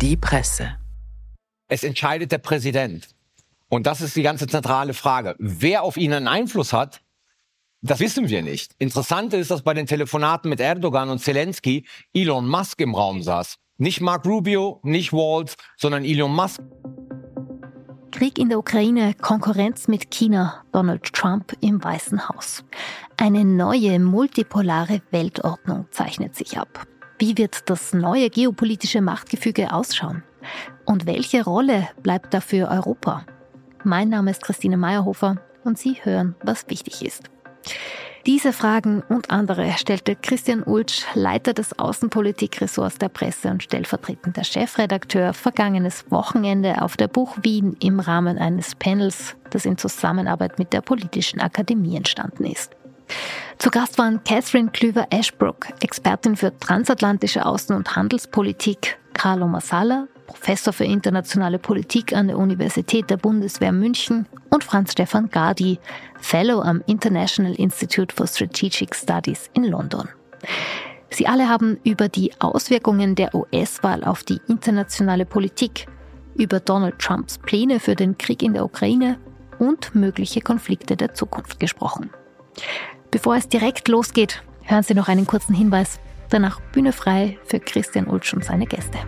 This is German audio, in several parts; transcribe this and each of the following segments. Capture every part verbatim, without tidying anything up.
Die Presse. Es entscheidet der Präsident. Und das ist die ganze zentrale Frage. Wer auf ihn einen Einfluss hat, das wissen wir nicht. Interessant ist, dass bei den Telefonaten mit Erdogan und Zelensky Elon Musk im Raum saß. Nicht Mark Rubio, nicht Waltz, sondern Elon Musk. Krieg in der Ukraine, Konkurrenz mit China, Donald Trump im Weißen Haus. Eine neue multipolare Weltordnung zeichnet sich ab. Wie wird das neue geopolitische Machtgefüge ausschauen? Und welche Rolle bleibt dafür Europa? Mein Name ist Christine Meyerhofer und Sie hören, was wichtig ist. Diese Fragen und andere stellte Christian Ultsch, Leiter des Außenpolitikressorts der Presse und stellvertretender Chefredakteur, vergangenes Wochenende auf der Buch Wien im Rahmen eines Panels, das in Zusammenarbeit mit der Politischen Akademie entstanden ist. Zu Gast waren Catherine Klüver-Ashbrook, Expertin für transatlantische Außen- und Handelspolitik, Carlo Massala, Professor für internationale Politik an der Universität der Bundeswehr München und Franz Stefan Gardi, Fellow am International Institute for Strategic Studies in London. Sie alle haben über die Auswirkungen der U S-Wahl auf die internationale Politik, über Donald Trumps Pläne für den Krieg in der Ukraine und mögliche Konflikte der Zukunft gesprochen. Bevor es direkt losgeht, hören Sie noch einen kurzen Hinweis. Danach Bühne frei für Christian Ultsch und seine Gäste.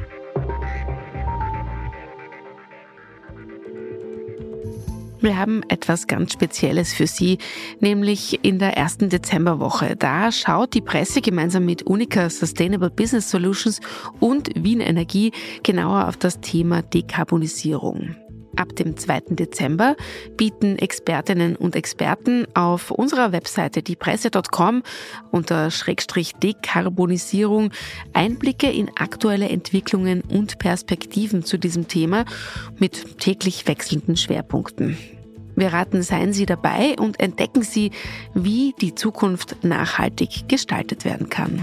Wir haben etwas ganz Spezielles für Sie, nämlich in der ersten Dezemberwoche. Da schaut die Presse gemeinsam mit Unica Sustainable Business Solutions und Wien Energie genauer auf das Thema Dekarbonisierung. Ab dem zweiten Dezember bieten Expertinnen und Experten auf unserer Webseite diepresse punkt com unter Schrägstrich Dekarbonisierung Einblicke in aktuelle Entwicklungen und Perspektiven zu diesem Thema mit täglich wechselnden Schwerpunkten. Wir raten, seien Sie dabei und entdecken Sie, wie die Zukunft nachhaltig gestaltet werden kann.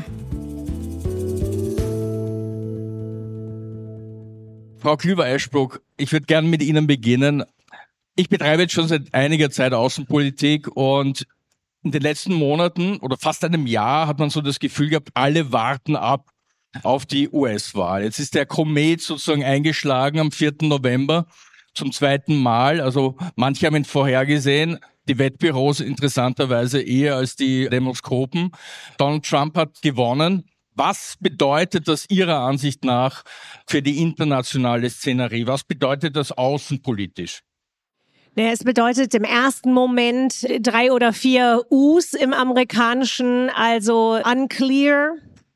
Frau Klüver-Ashbrook, ich würde gerne mit Ihnen beginnen. Ich betreibe jetzt schon seit einiger Zeit Außenpolitik und in den letzten Monaten oder fast einem Jahr hat man so das Gefühl gehabt, alle warten ab auf die U S-Wahl. Jetzt ist der Komet sozusagen eingeschlagen am vierten November zum zweiten Mal. Also manche haben ihn vorhergesehen, die Wettbüros interessanterweise eher als die Demoskopen. Donald Trump hat gewonnen. Was bedeutet das Ihrer Ansicht nach für die internationale Szenerie? Was bedeutet das außenpolitisch? Naja, es bedeutet im ersten Moment drei oder vier U's im Amerikanischen, also unclear,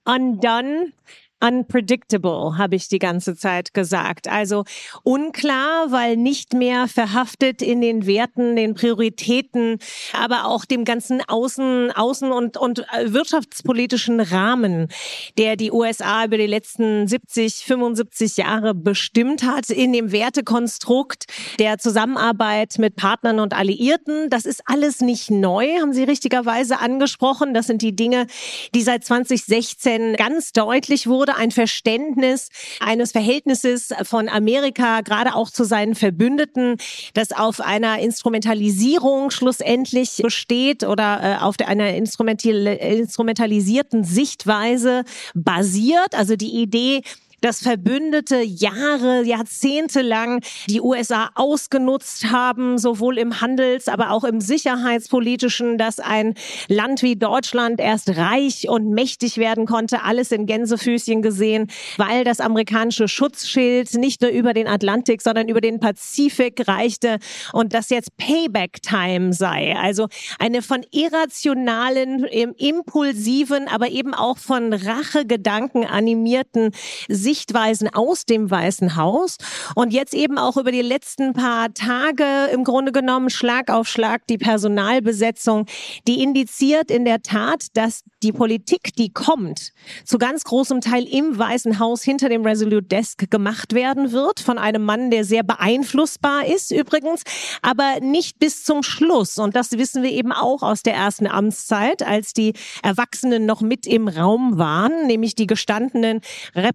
undone, unpredictable, habe ich die ganze Zeit gesagt. Also unklar, weil nicht mehr verhaftet in den Werten, den Prioritäten, aber auch dem ganzen Außen-, Außen- und, und wirtschaftspolitischen Rahmen, der die U S A über die letzten siebzig, fünfundsiebzig Jahre bestimmt hat, in dem Wertekonstrukt der Zusammenarbeit mit Partnern und Alliierten. Das ist alles nicht neu, haben Sie richtigerweise angesprochen. Das sind die Dinge, die seit zwanzig sechzehn ganz deutlich wurden. Ein Verständnis eines Verhältnisses von Amerika, gerade auch zu seinen Verbündeten, das auf einer Instrumentalisierung schlussendlich besteht oder äh, auf einer instrumental- instrumentalisierten Sichtweise basiert. Also die Idee, dass Verbündete Jahre, Jahrzehnte lang die U S A ausgenutzt haben, sowohl im Handels-, aber auch im sicherheitspolitischen, dass ein Land wie Deutschland erst reich und mächtig werden konnte, alles in Gänsefüßchen gesehen, weil das amerikanische Schutzschild nicht nur über den Atlantik, sondern über den Pazifik reichte und das jetzt Payback-Time sei. Also eine von irrationalen, impulsiven, aber eben auch von Rachegedanken animierten Sichtweisen aus dem Weißen Haus und jetzt eben auch über die letzten paar Tage im Grunde genommen Schlag auf Schlag die Personalbesetzung, die indiziert in der Tat, dass die Politik, die kommt, zu ganz großem Teil im Weißen Haus hinter dem Resolute Desk gemacht werden wird, von einem Mann, der sehr beeinflussbar ist übrigens, aber nicht bis zum Schluss. Und das wissen wir eben auch aus der ersten Amtszeit, als die Erwachsenen noch mit im Raum waren, nämlich die gestandenen Republikaner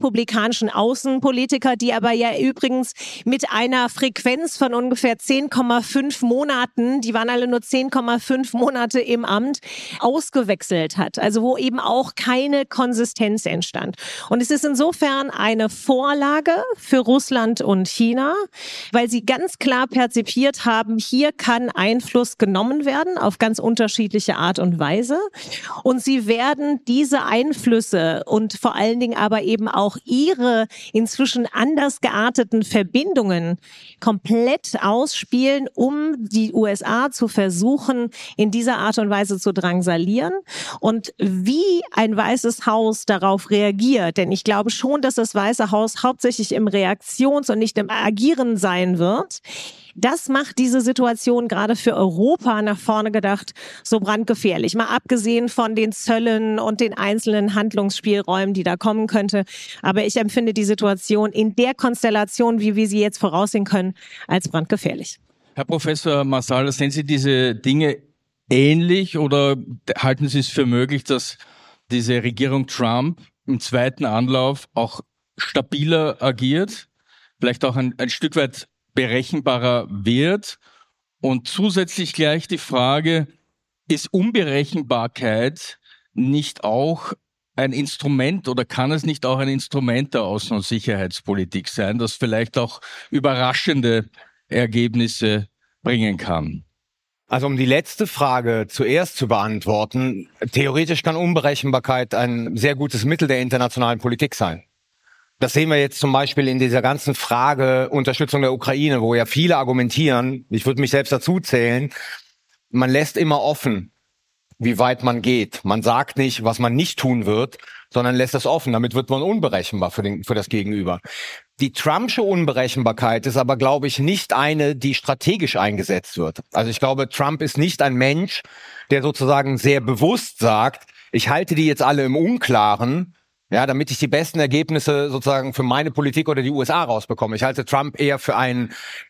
amerikanischen Außenpolitiker, die aber ja übrigens mit einer Frequenz von ungefähr zehn Komma fünf Monaten, die waren alle nur zehn Komma fünf Monate im Amt, ausgewechselt hat. Also wo eben auch keine Konsistenz entstand. Und es ist insofern eine Vorlage für Russland und China, weil sie ganz klar perzipiert haben, hier kann Einfluss genommen werden auf ganz unterschiedliche Art und Weise. Und sie werden diese Einflüsse und vor allen Dingen aber eben auch ihre inzwischen anders gearteten Verbindungen komplett ausspielen, um die U S A zu versuchen, in dieser Art und Weise zu drangsalieren. Und wie ein Weißes Haus darauf reagiert, denn ich glaube schon, dass das Weiße Haus hauptsächlich im Reaktions- und nicht im Agieren sein wird, das macht diese Situation gerade für Europa nach vorne gedacht so brandgefährlich. Mal abgesehen von den Zöllen und den einzelnen Handlungsspielräumen, die da kommen könnte. Aber ich empfinde die Situation in der Konstellation, wie wir sie jetzt voraussehen können, als brandgefährlich. Herr Professor Marsala, sehen Sie diese Dinge ähnlich oder halten Sie es für möglich, dass diese Regierung Trump im zweiten Anlauf auch stabiler agiert, vielleicht auch ein, ein Stück weit berechenbarer wird? Und zusätzlich gleich die Frage, ist Unberechenbarkeit nicht auch ein Instrument oder kann es nicht auch ein Instrument der Außen- und Sicherheitspolitik sein, das vielleicht auch überraschende Ergebnisse bringen kann? Also um die letzte Frage zuerst zu beantworten, theoretisch kann Unberechenbarkeit ein sehr gutes Mittel der internationalen Politik sein. Das sehen wir jetzt zum Beispiel in dieser ganzen Frage Unterstützung der Ukraine, wo ja viele argumentieren, ich würde mich selbst dazu zählen, man lässt immer offen, wie weit man geht. Man sagt nicht, was man nicht tun wird, sondern lässt es offen. Damit wird man unberechenbar für, den, für das Gegenüber. Die Trumpsche Unberechenbarkeit ist aber, glaube ich, nicht eine, die strategisch eingesetzt wird. Also ich glaube, Trump ist nicht ein Mensch, der sozusagen sehr bewusst sagt, ich halte die jetzt alle im Unklaren, ja, damit ich die besten Ergebnisse sozusagen für meine Politik oder die U S A rausbekomme. Ich halte Trump eher für einen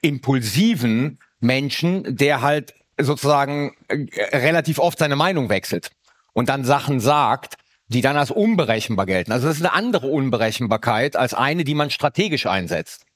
impulsiven Menschen, der halt sozusagen relativ oft seine Meinung wechselt und dann Sachen sagt, die dann als unberechenbar gelten. Also das ist eine andere Unberechenbarkeit als eine, die man strategisch einsetzt.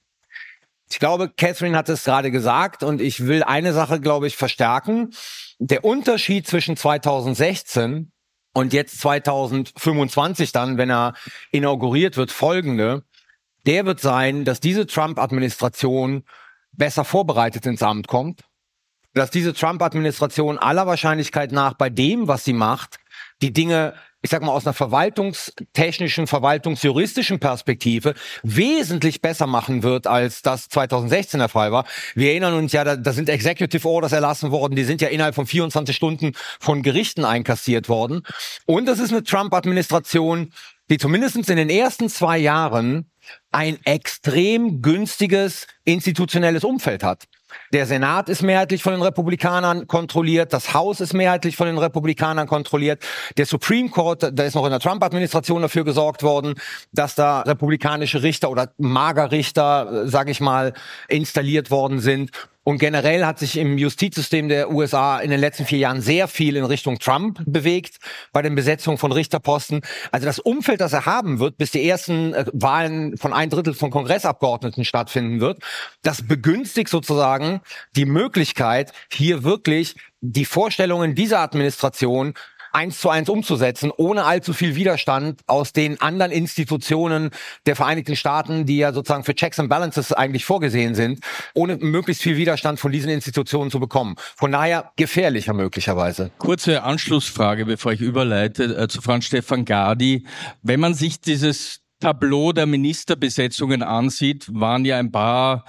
Ich glaube, Catherine hat es gerade gesagt und ich will eine Sache, glaube ich, verstärken. Der Unterschied zwischen zweitausendsechzehn und jetzt zweitausendfünfundzwanzig dann, wenn er inauguriert wird, folgende. Der wird sein, dass diese Trump-Administration besser vorbereitet ins Amt kommt, dass diese Trump-Administration aller Wahrscheinlichkeit nach bei dem, was sie macht, die Dinge, ich sag mal, aus einer verwaltungstechnischen, verwaltungsjuristischen Perspektive wesentlich besser machen wird, als das zweitausendsechzehn der Fall war. Wir erinnern uns ja, da, da sind Executive Orders erlassen worden, die sind ja innerhalb von vierundzwanzig Stunden von Gerichten einkassiert worden. Und das ist eine Trump-Administration, die zumindest in den ersten zwei Jahren ein extrem günstiges institutionelles Umfeld hat. Der Senat ist mehrheitlich von den Republikanern kontrolliert, das Haus ist mehrheitlich von den Republikanern kontrolliert, der Supreme Court, da ist noch in der Trump-Administration dafür gesorgt worden, dass da republikanische Richter oder Magerrichter, sage ich mal, installiert worden sind. Und generell hat sich im Justizsystem der U S A in den letzten vier Jahren sehr viel in Richtung Trump bewegt bei den Besetzungen von Richterposten. Also das Umfeld, das er haben wird, bis die ersten äh, Wahlen von ein Drittel von Kongressabgeordneten stattfinden wird, das begünstigt sozusagen die Möglichkeit, hier wirklich die Vorstellungen dieser Administration eins zu eins umzusetzen, ohne allzu viel Widerstand aus den anderen Institutionen der Vereinigten Staaten, die ja sozusagen für Checks and Balances eigentlich vorgesehen sind, ohne möglichst viel Widerstand von diesen Institutionen zu bekommen. Von daher gefährlicher möglicherweise. Kurze Anschlussfrage, bevor ich überleite äh, zu Franz Stefan Gadi. Wenn man sich dieses Tableau der Ministerbesetzungen ansieht, waren ja ein paar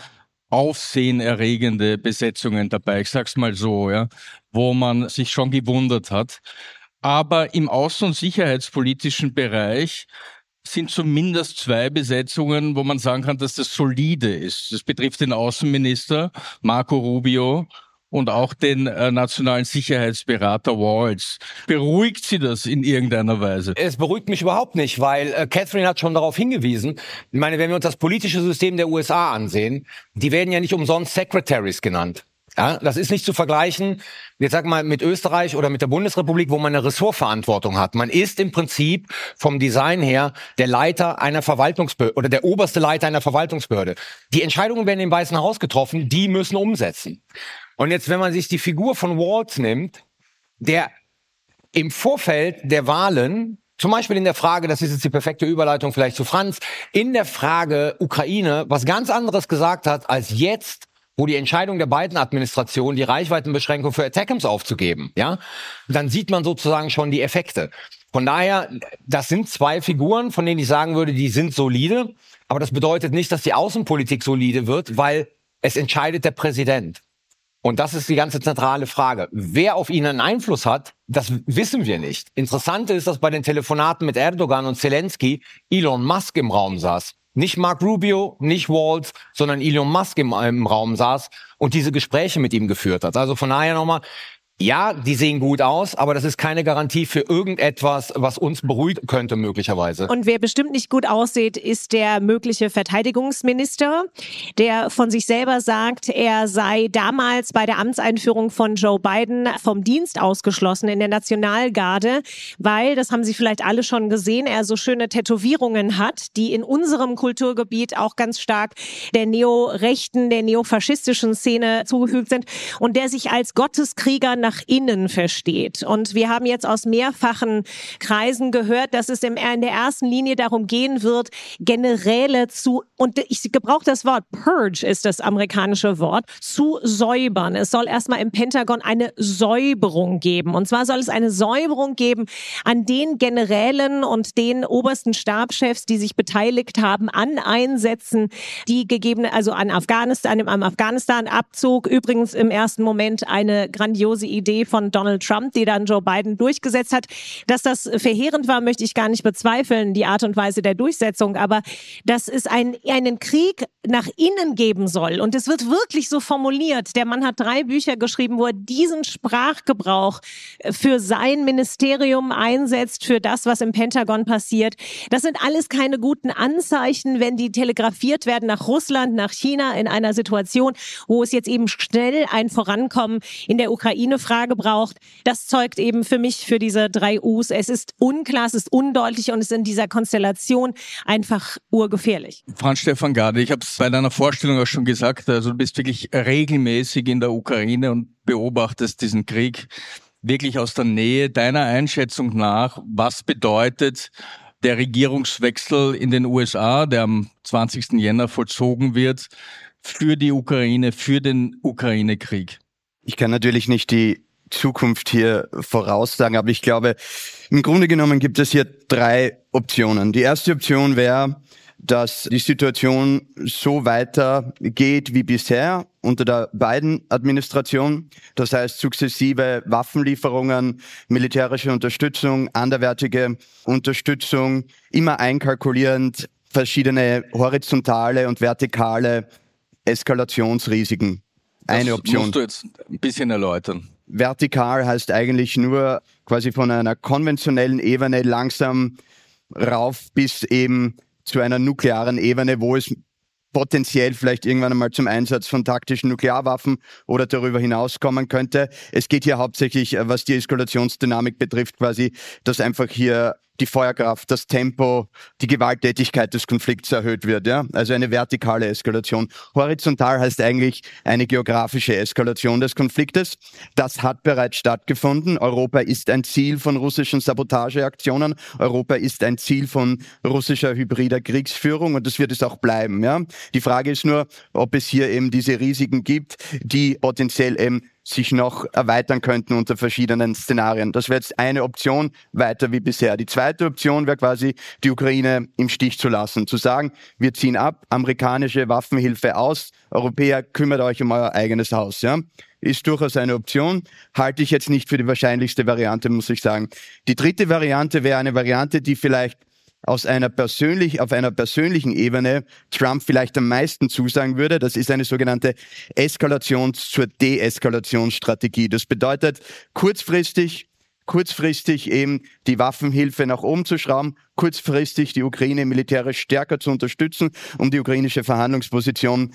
aufsehenerregende Besetzungen dabei, ich sag's mal so, ja, wo man sich schon gewundert hat. Aber im außen- und sicherheitspolitischen Bereich sind zumindest zwei Besetzungen, wo man sagen kann, dass das solide ist. Das betrifft den Außenminister Marco Rubio und auch den äh, nationalen Sicherheitsberater Walz. Beruhigt Sie das in irgendeiner Weise? Es beruhigt mich überhaupt nicht, weil äh, Catherine hat schon darauf hingewiesen. Ich meine, wenn wir uns das politische System der U S A ansehen, die werden ja nicht umsonst Secretaries genannt. Ja, das ist nicht zu vergleichen, jetzt sag mal, mit Österreich oder mit der Bundesrepublik, wo man eine Ressortverantwortung hat. Man ist im Prinzip vom Design her der Leiter einer Verwaltungsbehörde oder der oberste Leiter einer Verwaltungsbehörde. Die Entscheidungen werden im Weißen Haus getroffen, die müssen umsetzen. Und jetzt, wenn man sich die Figur von Walz nimmt, der im Vorfeld der Wahlen, zum Beispiel in der Frage, das ist jetzt die perfekte Überleitung vielleicht zu Franz, in der Frage Ukraine was ganz anderes gesagt hat, als jetzt, wo die Entscheidung der Biden-Administration, die Reichweitenbeschränkung für Attackams aufzugeben, ja, dann sieht man sozusagen schon die Effekte. Von daher, das sind zwei Figuren, von denen ich sagen würde, die sind solide, aber das bedeutet nicht, dass die Außenpolitik solide wird, weil es entscheidet der Präsident. Und das ist die ganze zentrale Frage. Wer auf ihn einen Einfluss hat, das wissen wir nicht. Interessant ist, dass bei den Telefonaten mit Erdogan und Zelensky Elon Musk im Raum saß. Nicht Mark Rubio, nicht Walz, sondern Elon Musk im, im Raum saß und diese Gespräche mit ihm geführt hat. Also von daher nochmal, ja, die sehen gut aus, aber das ist keine Garantie für irgendetwas, was uns beruhigen könnte möglicherweise. Und wer bestimmt nicht gut aussieht, ist der mögliche Verteidigungsminister, der von sich selber sagt, er sei damals bei der Amtseinführung von Joe Biden vom Dienst ausgeschlossen in der Nationalgarde, weil, das haben Sie vielleicht alle schon gesehen, er so schöne Tätowierungen hat, die in unserem Kulturgebiet auch ganz stark der neorechten, der neofaschistischen Szene zugefügt sind und der sich als Gotteskrieger nach nach innen versteht. Und wir haben jetzt aus mehrfachen Kreisen gehört, dass es in der ersten Linie darum gehen wird, Generäle zu, und ich gebrauche das Wort, Purge ist das amerikanische Wort, zu säubern. Es soll erstmal im Pentagon eine Säuberung geben. Und zwar soll es eine Säuberung geben an den Generälen und den obersten Stabschefs, die sich beteiligt haben an Einsätzen, die gegebene, also an Afghanistan, am Afghanistan-Abzug, übrigens im ersten Moment eine grandiose Idee von Donald Trump, die dann Joe Biden durchgesetzt hat. Dass das verheerend war, möchte ich gar nicht bezweifeln, die Art und Weise der Durchsetzung, aber dass es ein, einen Krieg nach innen geben soll. Und es wird wirklich so formuliert. Der Mann hat drei Bücher geschrieben, wo er diesen Sprachgebrauch für sein Ministerium einsetzt, für das, was im Pentagon passiert. Das sind alles keine guten Anzeichen, wenn die telegrafiert werden nach Russland, nach China in einer Situation, wo es jetzt eben schnell ein Vorankommen in der Ukraine-Frage braucht. Das zeugt eben für mich für diese drei U's. Es ist unklar, es ist undeutlich und es ist in dieser Konstellation einfach urgefährlich. Franz-Stefan Gade, ich habe es bei deiner Vorstellung auch schon gesagt, also du bist wirklich regelmäßig in der Ukraine und beobachtest diesen Krieg wirklich aus der Nähe. Deiner Einschätzung nach, was bedeutet der Regierungswechsel in den U S A, der am zwanzigsten Jänner vollzogen wird, für die Ukraine, für den Ukraine-Krieg? Ich kann natürlich nicht die Zukunft hier voraussagen, aber ich glaube, im Grunde genommen gibt es hier drei Optionen. Die erste Option wäre, dass die Situation so weitergeht wie bisher unter der Biden-Administration. Das heißt, sukzessive Waffenlieferungen, militärische Unterstützung, anderweitige Unterstützung, immer einkalkulierend verschiedene horizontale und vertikale Eskalationsrisiken. Eine das Option. Musst du jetzt ein bisschen erläutern. Vertikal heißt eigentlich nur quasi von einer konventionellen Ebene langsam rauf bis eben zu einer nuklearen Ebene, wo es potenziell vielleicht irgendwann einmal zum Einsatz von taktischen Nuklearwaffen oder darüber hinaus kommen könnte. Es geht hier hauptsächlich, was die Eskalationsdynamik betrifft, quasi, dass einfach hier die Feuerkraft, das Tempo, die Gewalttätigkeit des Konflikts erhöht wird. Ja? Also eine vertikale Eskalation. Horizontal heißt eigentlich eine geografische Eskalation des Konfliktes. Das hat bereits stattgefunden. Europa ist ein Ziel von russischen Sabotageaktionen. Europa ist ein Ziel von russischer hybrider Kriegsführung und das wird es auch bleiben. Ja? Die Frage ist nur, ob es hier eben diese Risiken gibt, die potenziell eben sich noch erweitern könnten unter verschiedenen Szenarien. Das wäre jetzt eine Option, weiter wie bisher. Die zweite Option wäre quasi, die Ukraine im Stich zu lassen, zu sagen, wir ziehen ab, amerikanische Waffenhilfe aus, Europäer, kümmert euch um euer eigenes Haus. Ja? Ist durchaus eine Option, halte ich jetzt nicht für die wahrscheinlichste Variante, muss ich sagen. Die dritte Variante wäre eine Variante, die vielleicht aus einer persönlich, auf einer persönlichen Ebene Trump vielleicht am meisten zusagen würde. Das ist eine sogenannte Eskalations- zur Deeskalationsstrategie. Das bedeutet, kurzfristig, kurzfristig eben die Waffenhilfe nach oben zu schrauben, kurzfristig die Ukraine militärisch stärker zu unterstützen, um die ukrainische Verhandlungsposition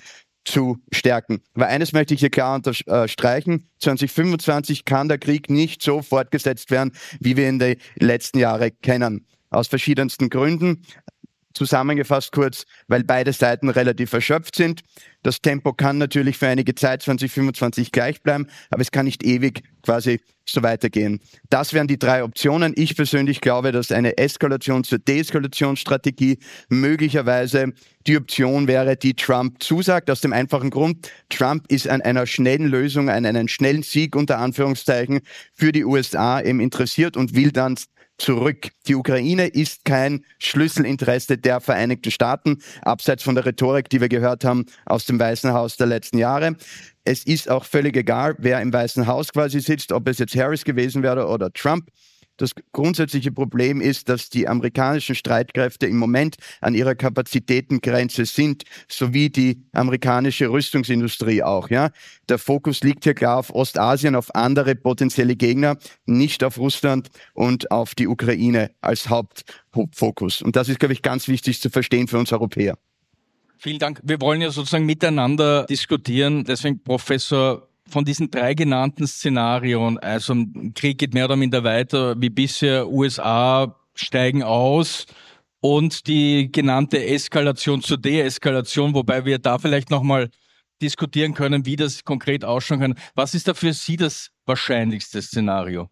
zu stärken. Weil eines möchte ich hier klar unterstreichen, zwanzig fünfundzwanzig kann der Krieg nicht so fortgesetzt werden, wie wir ihn die letzten Jahre kennen. Aus verschiedensten Gründen. Zusammengefasst kurz, weil beide Seiten relativ erschöpft sind. Das Tempo kann natürlich für einige Zeit zwanzig fünfundzwanzig gleich bleiben, aber es kann nicht ewig quasi so weitergehen. Das wären die drei Optionen. Ich persönlich glaube, dass eine Eskalation zur Deeskalationsstrategie möglicherweise die Option wäre, die Trump zusagt, aus dem einfachen Grund, Trump ist an einer schnellen Lösung, an einem schnellen Sieg unter Anführungszeichen für die U S A eben interessiert und will dann zurück. Die Ukraine ist kein Schlüsselinteresse der Vereinigten Staaten, abseits von der Rhetorik, die wir gehört haben aus dem Weißen Haus der letzten Jahre. Es ist auch völlig egal, wer im Weißen Haus quasi sitzt, ob es jetzt Harris gewesen wäre oder Trump. Das grundsätzliche Problem ist, dass die amerikanischen Streitkräfte im Moment an ihrer Kapazitätengrenze sind, sowie die amerikanische Rüstungsindustrie auch. Ja, der Fokus liegt hier klar auf Ostasien, auf andere potenzielle Gegner, nicht auf Russland und auf die Ukraine als Hauptfokus. Und das ist, glaube ich, ganz wichtig zu verstehen für uns Europäer. Vielen Dank. Wir wollen ja sozusagen miteinander diskutieren. Deswegen, Professor, von diesen drei genannten Szenarien, also Krieg geht mehr oder minder weiter wie bisher, U S A steigen aus und die genannte Eskalation zur Deeskalation, wobei wir da vielleicht nochmal diskutieren können, wie das konkret ausschauen kann. Was ist da für Sie das wahrscheinlichste Szenario?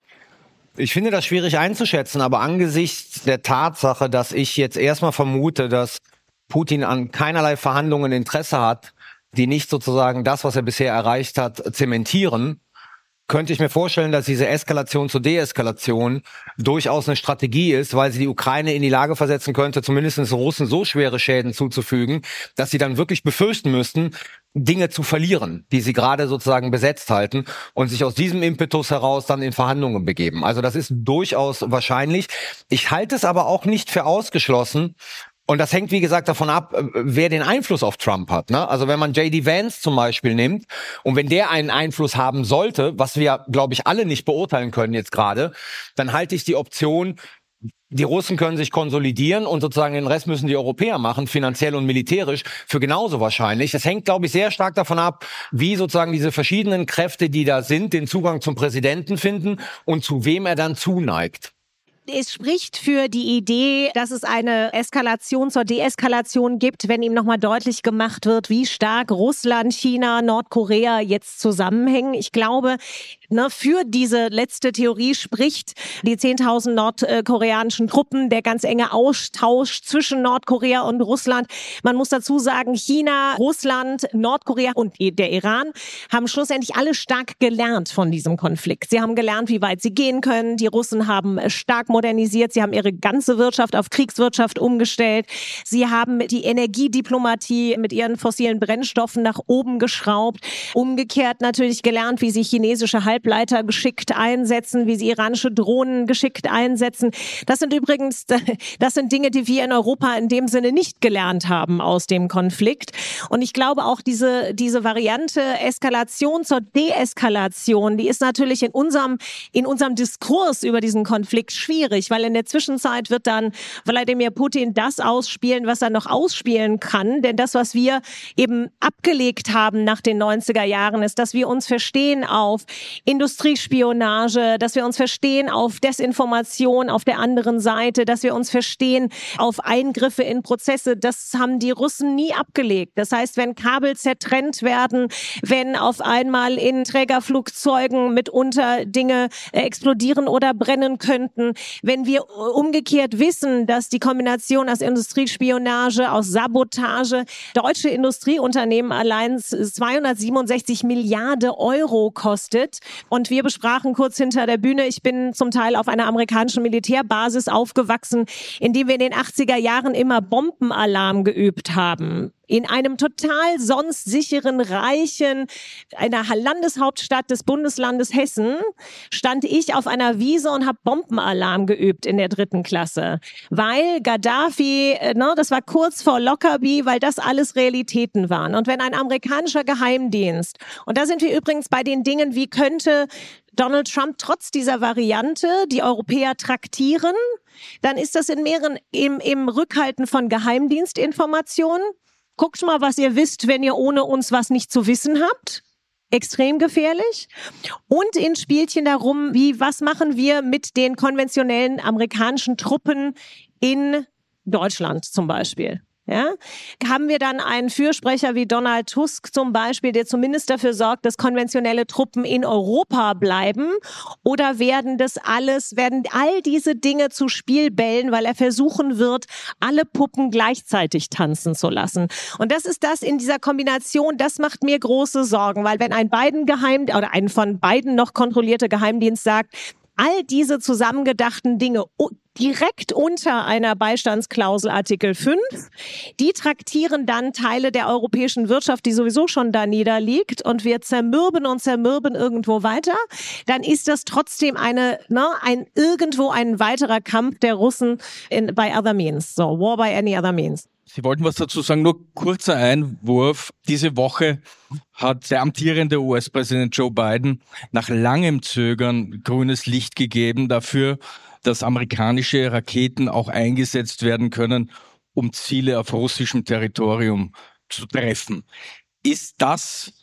Ich finde das schwierig einzuschätzen, aber angesichts der Tatsache, dass ich jetzt erstmal vermute, dass Putin an keinerlei Verhandlungen Interesse hat, die nicht sozusagen das, was er bisher erreicht hat, zementieren, könnte ich mir vorstellen, dass diese Eskalation zur Deeskalation durchaus eine Strategie ist, weil sie die Ukraine in die Lage versetzen könnte, zumindest den Russen so schwere Schäden zuzufügen, dass sie dann wirklich befürchten müssten, Dinge zu verlieren, die sie gerade sozusagen besetzt halten und sich aus diesem Impetus heraus dann in Verhandlungen begeben. Also das ist durchaus wahrscheinlich. Ich halte es aber auch nicht für ausgeschlossen. Und das hängt, wie gesagt, davon ab, wer den Einfluss auf Trump hat. Ne? Also wenn man J D Vance zum Beispiel nimmt und wenn der einen Einfluss haben sollte, was wir, glaube ich, alle nicht beurteilen können jetzt gerade, dann halte ich die Option, die Russen können sich konsolidieren und sozusagen den Rest müssen die Europäer machen, finanziell und militärisch, für genauso wahrscheinlich. Es hängt, glaube ich, sehr stark davon ab, wie sozusagen diese verschiedenen Kräfte, die da sind, den Zugang zum Präsidenten finden und zu wem er dann zuneigt. Es spricht für die Idee, dass es eine Eskalation zur Deeskalation gibt, wenn ihm nochmal deutlich gemacht wird, wie stark Russland, China, Nordkorea jetzt zusammenhängen. Ich glaube, ne, für diese letzte Theorie spricht die zehntausend nordkoreanischen Truppen, der ganz enge Austausch zwischen Nordkorea und Russland. Man muss dazu sagen, China, Russland, Nordkorea und der Iran haben schlussendlich alle stark gelernt von diesem Konflikt. Sie haben gelernt, wie weit sie gehen können. Die Russen haben stark modernisiert. Sie haben ihre ganze Wirtschaft auf Kriegswirtschaft umgestellt. Sie haben die Energiediplomatie mit ihren fossilen Brennstoffen nach oben geschraubt. Umgekehrt natürlich gelernt, wie sie chinesische Halbleiter geschickt einsetzen, wie sie iranische Drohnen geschickt einsetzen. Das sind übrigens, das sind Dinge, die wir in Europa in dem Sinne nicht gelernt haben aus dem Konflikt. Und ich glaube auch diese, diese Variante Eskalation zur Deeskalation, die ist natürlich in unserem, in unserem Diskurs über diesen Konflikt schwierig, weil in der Zwischenzeit wird dann Wladimir Putin das ausspielen, was er noch ausspielen kann. Denn das, was wir eben abgelegt haben nach den neunziger Jahren, ist, dass wir uns verstehen auf Industriespionage, dass wir uns verstehen auf Desinformation auf der anderen Seite, dass wir uns verstehen auf Eingriffe in Prozesse. Das haben die Russen nie abgelegt. Das heißt, wenn Kabel zertrennt werden, wenn auf einmal in Trägerflugzeugen mitunter Dinge explodieren oder brennen könnten, wenn wir umgekehrt wissen, dass die Kombination aus Industriespionage, aus Sabotage deutsche Industrieunternehmen allein zweihundertsiebenundsechzig Milliarden Euro kostet. Und wir besprachen kurz hinter der Bühne, ich bin zum Teil auf einer amerikanischen Militärbasis aufgewachsen, in dem wir in den achtziger Jahren immer Bombenalarm geübt haben. In einem total sonst sicheren, reichen, einer Landeshauptstadt des Bundeslandes Hessen stand ich auf einer Wiese und habe Bombenalarm geübt in der dritten Klasse. Weil Gaddafi, ne, das war kurz vor Lockerbie, weil das alles Realitäten waren. Und wenn ein amerikanischer Geheimdienst, und da sind wir übrigens bei den Dingen, wie könnte Donald Trump trotz dieser Variante die Europäer traktieren, dann ist das in mehreren, im, im Rückhalten von Geheimdienstinformationen, guckt mal, was ihr wisst, wenn ihr ohne uns was nicht zu wissen habt. Extrem gefährlich. Und in Spielchen darum, wie, was machen wir mit den konventionellen amerikanischen Truppen in Deutschland zum Beispiel? Ja, haben wir dann einen Fürsprecher wie Donald Tusk zum Beispiel, der zumindest dafür sorgt, dass konventionelle Truppen in Europa bleiben? Oder werden das alles, werden all diese Dinge zu Spielbällen, weil er versuchen wird, alle Puppen gleichzeitig tanzen zu lassen? Und das ist das in dieser Kombination, das macht mir große Sorgen, weil wenn ein Biden Geheim oder ein von Biden noch kontrollierter Geheimdienst sagt, all diese zusammengedachten Dinge direkt unter einer Beistandsklausel Artikel fünf, die traktieren dann Teile der europäischen Wirtschaft, die sowieso schon da niederliegt, und wir zermürben und zermürben irgendwo weiter, dann ist das trotzdem eine, ne, ein irgendwo ein weiterer Kampf der Russen in, by other means. So, war by any other means. Sie wollten was dazu sagen, nur kurzer Einwurf. Diese Woche hat der amtierende U S-Präsident Joe Biden nach langem Zögern grünes Licht gegeben dafür, dass amerikanische Raketen auch eingesetzt werden können, um Ziele auf russischem Territorium zu treffen. Ist das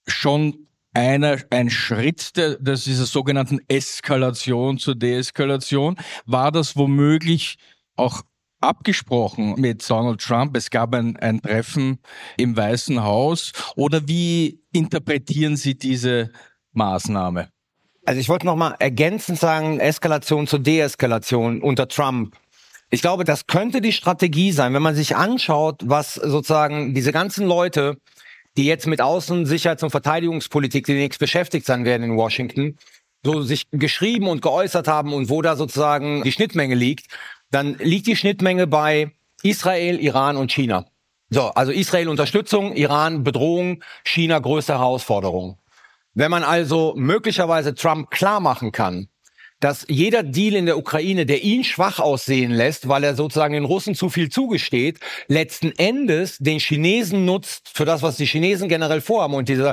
schon einer, ein Schritt der, der dieser sogenannten Eskalation zur Deeskalation? War das womöglich auch abgesprochen mit Donald Trump? Es gab ein, ein Treffen im Weißen Haus. Oder wie interpretieren Sie diese Maßnahme? Also ich wollte noch mal ergänzend sagen, Eskalation zur Deeskalation unter Trump. Ich glaube, das könnte die Strategie sein, wenn man sich anschaut, was sozusagen diese ganzen Leute, die jetzt mit Außen-, Sicherheits- und Verteidigungspolitik demnächst beschäftigt sein werden in Washington, so sich geschrieben und geäußert haben und wo da sozusagen die Schnittmenge liegt, dann liegt die Schnittmenge bei Israel, Iran und China. So, also Israel Unterstützung, Iran Bedrohung, China größte Herausforderung. Wenn man also möglicherweise Trump klar machen kann, dass jeder Deal in der Ukraine, der ihn schwach aussehen lässt, weil er sozusagen den Russen zu viel zugesteht, letzten Endes den Chinesen nutzt für das, was die Chinesen generell vorhaben und dieser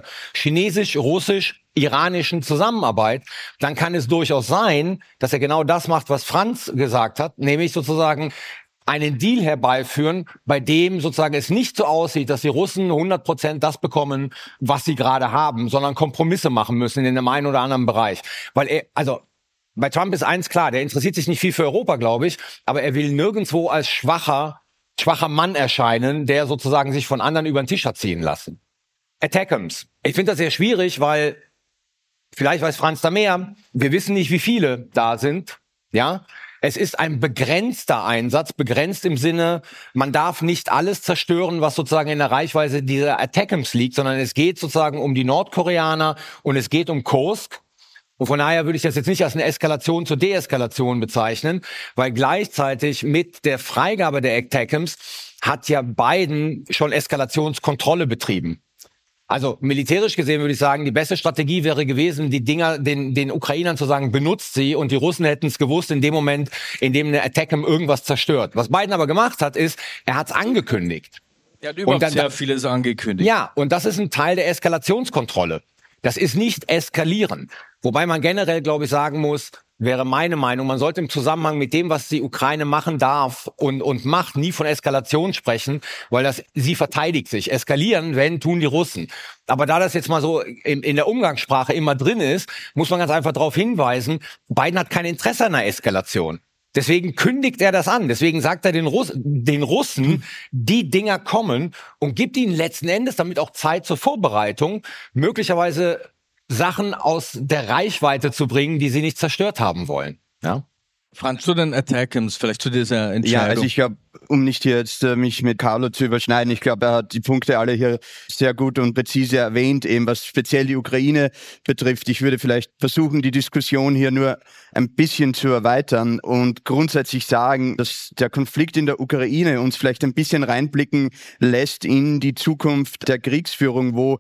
chinesisch-russisch-iranischen Zusammenarbeit, dann kann es durchaus sein, dass er genau das macht, was Franz gesagt hat, nämlich sozusagen einen Deal herbeiführen, bei dem sozusagen es nicht so aussieht, dass die Russen hundert Prozent das bekommen, was sie gerade haben, sondern Kompromisse machen müssen in dem einen oder anderen Bereich. Weil er, also bei Trump ist eins klar, der interessiert sich nicht viel für Europa, glaube ich, aber er will nirgendwo als schwacher, schwacher Mann erscheinen, der sozusagen sich von anderen über den Tisch hat ziehen lassen. Attackams. Ich finde das sehr schwierig, weil vielleicht weiß Franz da mehr. Wir wissen nicht, wie viele da sind, ja. Es ist ein begrenzter Einsatz, begrenzt im Sinne, man darf nicht alles zerstören, was sozusagen in der Reichweite dieser Attackams liegt, sondern es geht sozusagen um die Nordkoreaner und es geht um Kursk. Und von daher würde ich das jetzt nicht als eine Eskalation zur Deeskalation bezeichnen, weil gleichzeitig mit der Freigabe der Attackams hat ja Biden schon Eskalationskontrolle betrieben. Also militärisch gesehen würde ich sagen, die beste Strategie wäre gewesen, die Dinger den, den Ukrainern zu sagen, benutzt sie, und die Russen hätten es gewusst in dem Moment, in dem eine Attackam irgendwas zerstört. Was Biden aber gemacht hat, ist, er hat es angekündigt. Er hat überhaupt sehr vieles angekündigt. Ja, und das ist ein Teil der Eskalationskontrolle. Das ist nicht eskalieren. Wobei man generell, glaube ich, sagen muss, wäre meine Meinung, man sollte im Zusammenhang mit dem, was die Ukraine machen darf und, und macht, nie von Eskalation sprechen, weil das, sie verteidigt sich. Eskalieren, wenn, tun die Russen. Aber da das jetzt mal so in, in der Umgangssprache immer drin ist, muss man ganz einfach darauf hinweisen, Biden hat kein Interesse an einer Eskalation. Deswegen kündigt er das an. Deswegen sagt er den, Russ, den Russen, die Dinger kommen, und gibt ihnen letzten Endes damit auch Zeit zur Vorbereitung, möglicherweise Sachen aus der Reichweite zu bringen, die sie nicht zerstört haben wollen. Ja? Franz, zu den Attackams, vielleicht zu dieser Entscheidung. Ja, also ich glaube, um nicht hier jetzt äh, mich mit Carlo zu überschneiden, ich glaube, er hat die Punkte alle hier sehr gut und präzise erwähnt, eben was speziell die Ukraine betrifft. Ich würde vielleicht versuchen, die Diskussion hier nur ein bisschen zu erweitern und grundsätzlich sagen, dass der Konflikt in der Ukraine uns vielleicht ein bisschen reinblicken lässt in die Zukunft der Kriegsführung, wo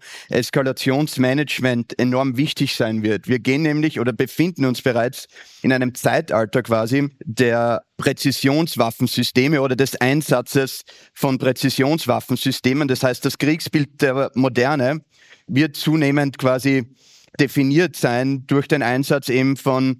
Eskalationsmanagement enorm wichtig sein wird. Wir gehen nämlich oder befinden uns bereits in einem Zeitalter quasi der Präzisionswaffensysteme oder des Einsatzes von Präzisionswaffensystemen. Das heißt, das Kriegsbild der Moderne wird zunehmend quasi definiert sein durch den Einsatz eben von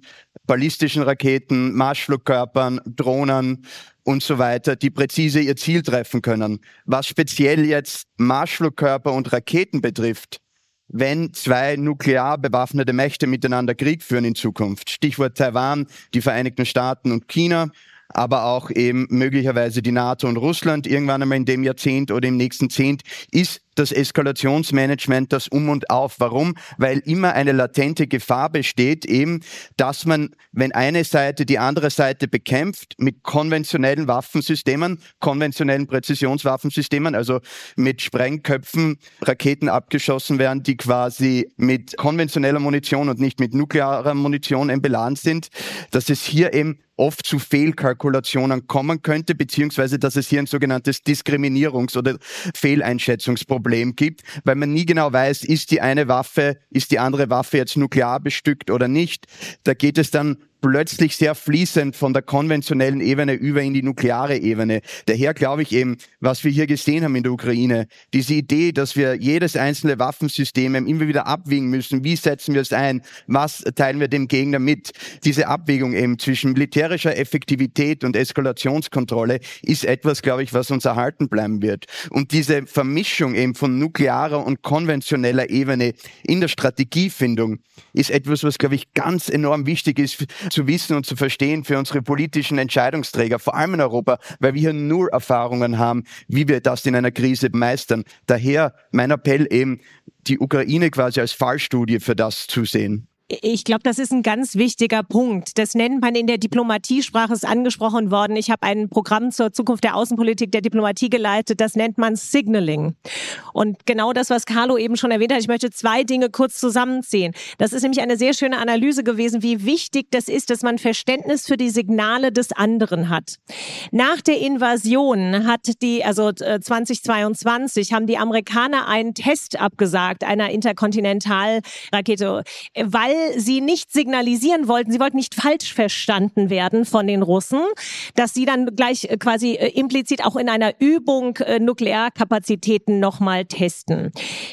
ballistischen Raketen, Marschflugkörpern, Drohnen und so weiter, die präzise ihr Ziel treffen können. Was speziell jetzt Marschflugkörper und Raketen betrifft, wenn zwei nuklear bewaffnete Mächte miteinander Krieg führen in Zukunft, Stichwort Taiwan, die Vereinigten Staaten und China, aber auch eben möglicherweise die NATO und Russland irgendwann einmal in dem Jahrzehnt oder im nächsten Zehnt, ist das Eskalationsmanagement das Um und Auf. Warum? Weil immer eine latente Gefahr besteht, eben, dass man, wenn eine Seite die andere Seite bekämpft, mit konventionellen Waffensystemen, konventionellen Präzisionswaffensystemen, also mit Sprengköpfen Raketen abgeschossen werden, die quasi mit konventioneller Munition und nicht mit nuklearer Munition beladen sind, dass es hier eben oft zu Fehlkalkulationen kommen könnte, beziehungsweise dass es hier ein sogenanntes Diskriminierungs- oder Fehleinschätzungsproblem gibt, weil man nie genau weiß, ist die eine Waffe, ist die andere Waffe jetzt nuklear bestückt oder nicht. Da geht es dann plötzlich sehr fließend von der konventionellen Ebene über in die nukleare Ebene. Daher glaube ich eben, was wir hier gesehen haben in der Ukraine, diese Idee, dass wir jedes einzelne Waffensystem immer wieder abwägen müssen, wie setzen wir es ein, was teilen wir dem Gegner mit, diese Abwägung eben zwischen militärischer Effektivität und Eskalationskontrolle ist etwas, glaube ich, was uns erhalten bleiben wird. Und diese Vermischung eben von nuklearer und konventioneller Ebene in der Strategiefindung ist etwas, was, glaube ich, ganz enorm wichtig ist zu wissen und zu verstehen für unsere politischen Entscheidungsträger, vor allem in Europa, weil wir hier nur Erfahrungen haben, wie wir das in einer Krise meistern. Daher mein Appell eben, die Ukraine quasi als Fallstudie für das zu sehen. Ich glaube, das ist ein ganz wichtiger Punkt. Das nennt man in der Diplomatiesprache, ist angesprochen worden. Ich habe ein Programm zur Zukunft der Außenpolitik der Diplomatie geleitet. Das nennt man Signaling. Und genau das, was Carlo eben schon erwähnt hat, ich möchte zwei Dinge kurz zusammenziehen. Das ist nämlich eine sehr schöne Analyse gewesen, wie wichtig das ist, dass man Verständnis für die Signale des anderen hat. Nach der Invasion hat die, also zweitausendzweiundzwanzig, haben die Amerikaner einen Test abgesagt, einer Interkontinentalrakete, weil sie nicht signalisieren wollten, sie wollten nicht falsch verstanden werden von den Russen, dass sie dann gleich quasi implizit auch in einer Übung Nuklearkapazitäten nochmal testen.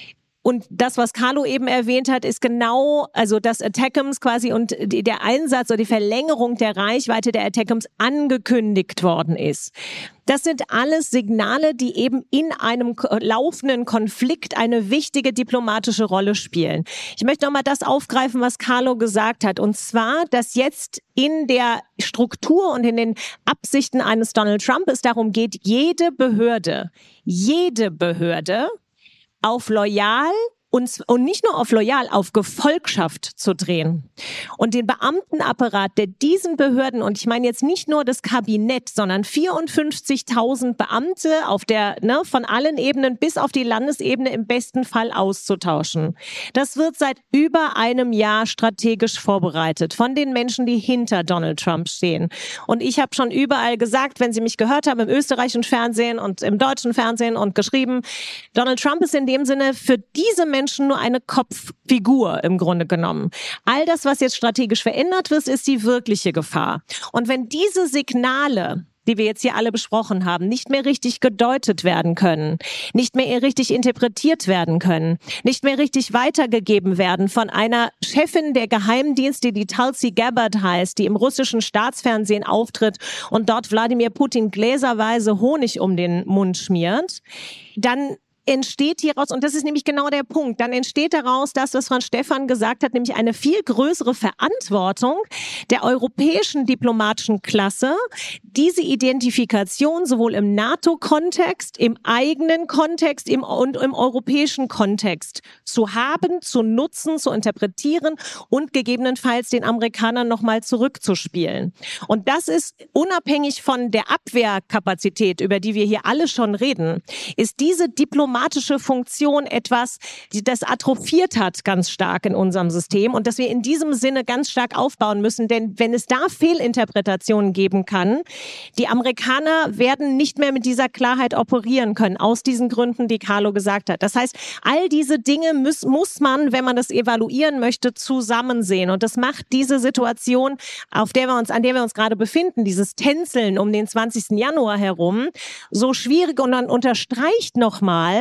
Und das, was Carlo eben erwähnt hat, ist genau, also das Attackams quasi und der Einsatz oder die Verlängerung der Reichweite der Attackams angekündigt worden ist. Das sind alles Signale, die eben in einem laufenden Konflikt eine wichtige diplomatische Rolle spielen. Ich möchte nochmal das aufgreifen, was Carlo gesagt hat. Und zwar, dass jetzt in der Struktur und in den Absichten eines Donald Trump es darum geht, jede Behörde, jede Behörde auf loyal und, und nicht nur auf loyal, auf Gefolgschaft zu drehen. Und den Beamtenapparat, der diesen Behörden, und ich meine jetzt nicht nur das Kabinett, sondern vierundfünfzigtausend Beamte auf der, ne, von allen Ebenen bis auf die Landesebene im besten Fall auszutauschen. Das wird seit über einem Jahr strategisch vorbereitet von den Menschen, die hinter Donald Trump stehen. Und ich habe schon überall gesagt, wenn Sie mich gehört haben, im österreichischen Fernsehen und im deutschen Fernsehen und geschrieben, Donald Trump ist in dem Sinne für diese Menschen nur eine Kopffigur im Grunde genommen. All das, was jetzt strategisch verändert wird, ist die wirkliche Gefahr. Und wenn diese Signale, die wir jetzt hier alle besprochen haben, nicht mehr richtig gedeutet werden können, nicht mehr richtig interpretiert werden können, nicht mehr richtig weitergegeben werden von einer Chefin der Geheimdienste, die Tulsi Gabbard heißt, die im russischen Staatsfernsehen auftritt und dort Wladimir Putin gläserweise Honig um den Mund schmiert, dann entsteht hieraus, und das ist nämlich genau der Punkt, dann entsteht daraus das, was Franz Stephan gesagt hat, nämlich eine viel größere Verantwortung der europäischen diplomatischen Klasse, diese Identifikation sowohl im NATO-Kontext, im eigenen Kontext im, und im europäischen Kontext zu haben, zu nutzen, zu interpretieren und gegebenenfalls den Amerikanern nochmal zurückzuspielen. Und das ist unabhängig von der Abwehrkapazität, über die wir hier alle schon reden, ist diese diplomatische diplomatische Funktion etwas, die das atrophiert hat ganz stark in unserem System und dass wir in diesem Sinne ganz stark aufbauen müssen, denn wenn es da Fehlinterpretationen geben kann, die Amerikaner werden nicht mehr mit dieser Klarheit operieren können, aus diesen Gründen, die Carlo gesagt hat. Das heißt, all diese Dinge muss, muss man, wenn man das evaluieren möchte, zusammen sehen und das macht diese Situation, auf der wir uns, an der wir uns gerade befinden, dieses Tänzeln um den zwanzigsten Januar herum, so schwierig und dann unterstreicht nochmal,